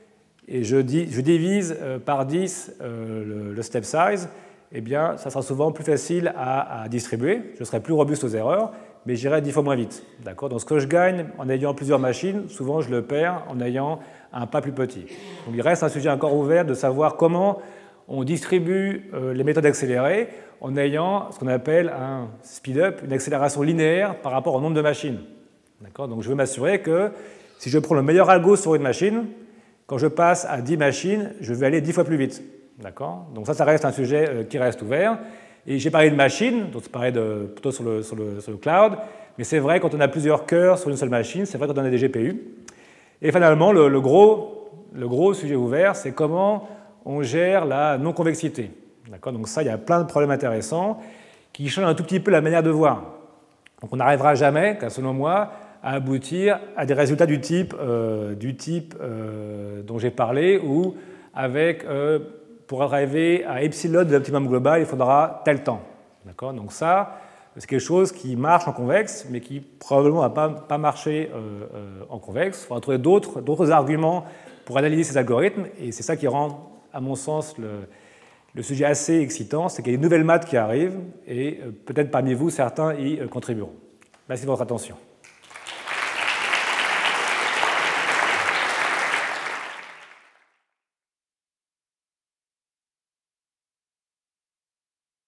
Speaker 2: et je, dis, je divise euh, par dix euh, le, le step size, eh bien, ça sera souvent plus facile à, à distribuer. Je serai plus robuste aux erreurs, mais j'irai dix fois moins vite. Donc ce que je gagne en ayant plusieurs machines, souvent je le perds en ayant un pas plus petit. Donc il reste un sujet encore ouvert de savoir comment on distribue euh, les méthodes accélérées en ayant ce qu'on appelle un speed-up, une accélération linéaire par rapport au nombre de machines. Donc je veux m'assurer que si je prends le meilleur algo sur une machine, quand je passe à dix machines, je vais aller dix fois plus vite. Donc ça, ça reste un sujet euh, qui reste ouvert. Et j'ai parlé de machines, donc c'est pareil de, plutôt sur le, sur, le, sur le cloud, mais c'est vrai quand on a plusieurs cœurs sur une seule machine, c'est vrai quand on a des G P U. Et finalement, le, le, gros, le gros sujet ouvert, c'est comment on gère la non-convexité. Donc ça, il y a plein de problèmes intéressants qui changent un tout petit peu la manière de voir. Donc on n'arrivera jamais, selon moi, à aboutir à des résultats du type, euh, du type euh, dont j'ai parlé, où avec, euh, pour arriver à epsilon de l'optimum global, il faudra tel temps. Donc ça, c'est quelque chose qui marche en convexe, mais qui probablement ne va pas, pas marcher euh, euh, en convexe. Il faudra trouver d'autres arguments pour analyser ces algorithmes, et c'est ça qui rend, à mon sens, le, le sujet assez excitant, c'est qu'il y a des nouvelles maths qui arrivent, et euh, peut-être parmi vous, certains y euh, contribueront. Merci de votre attention.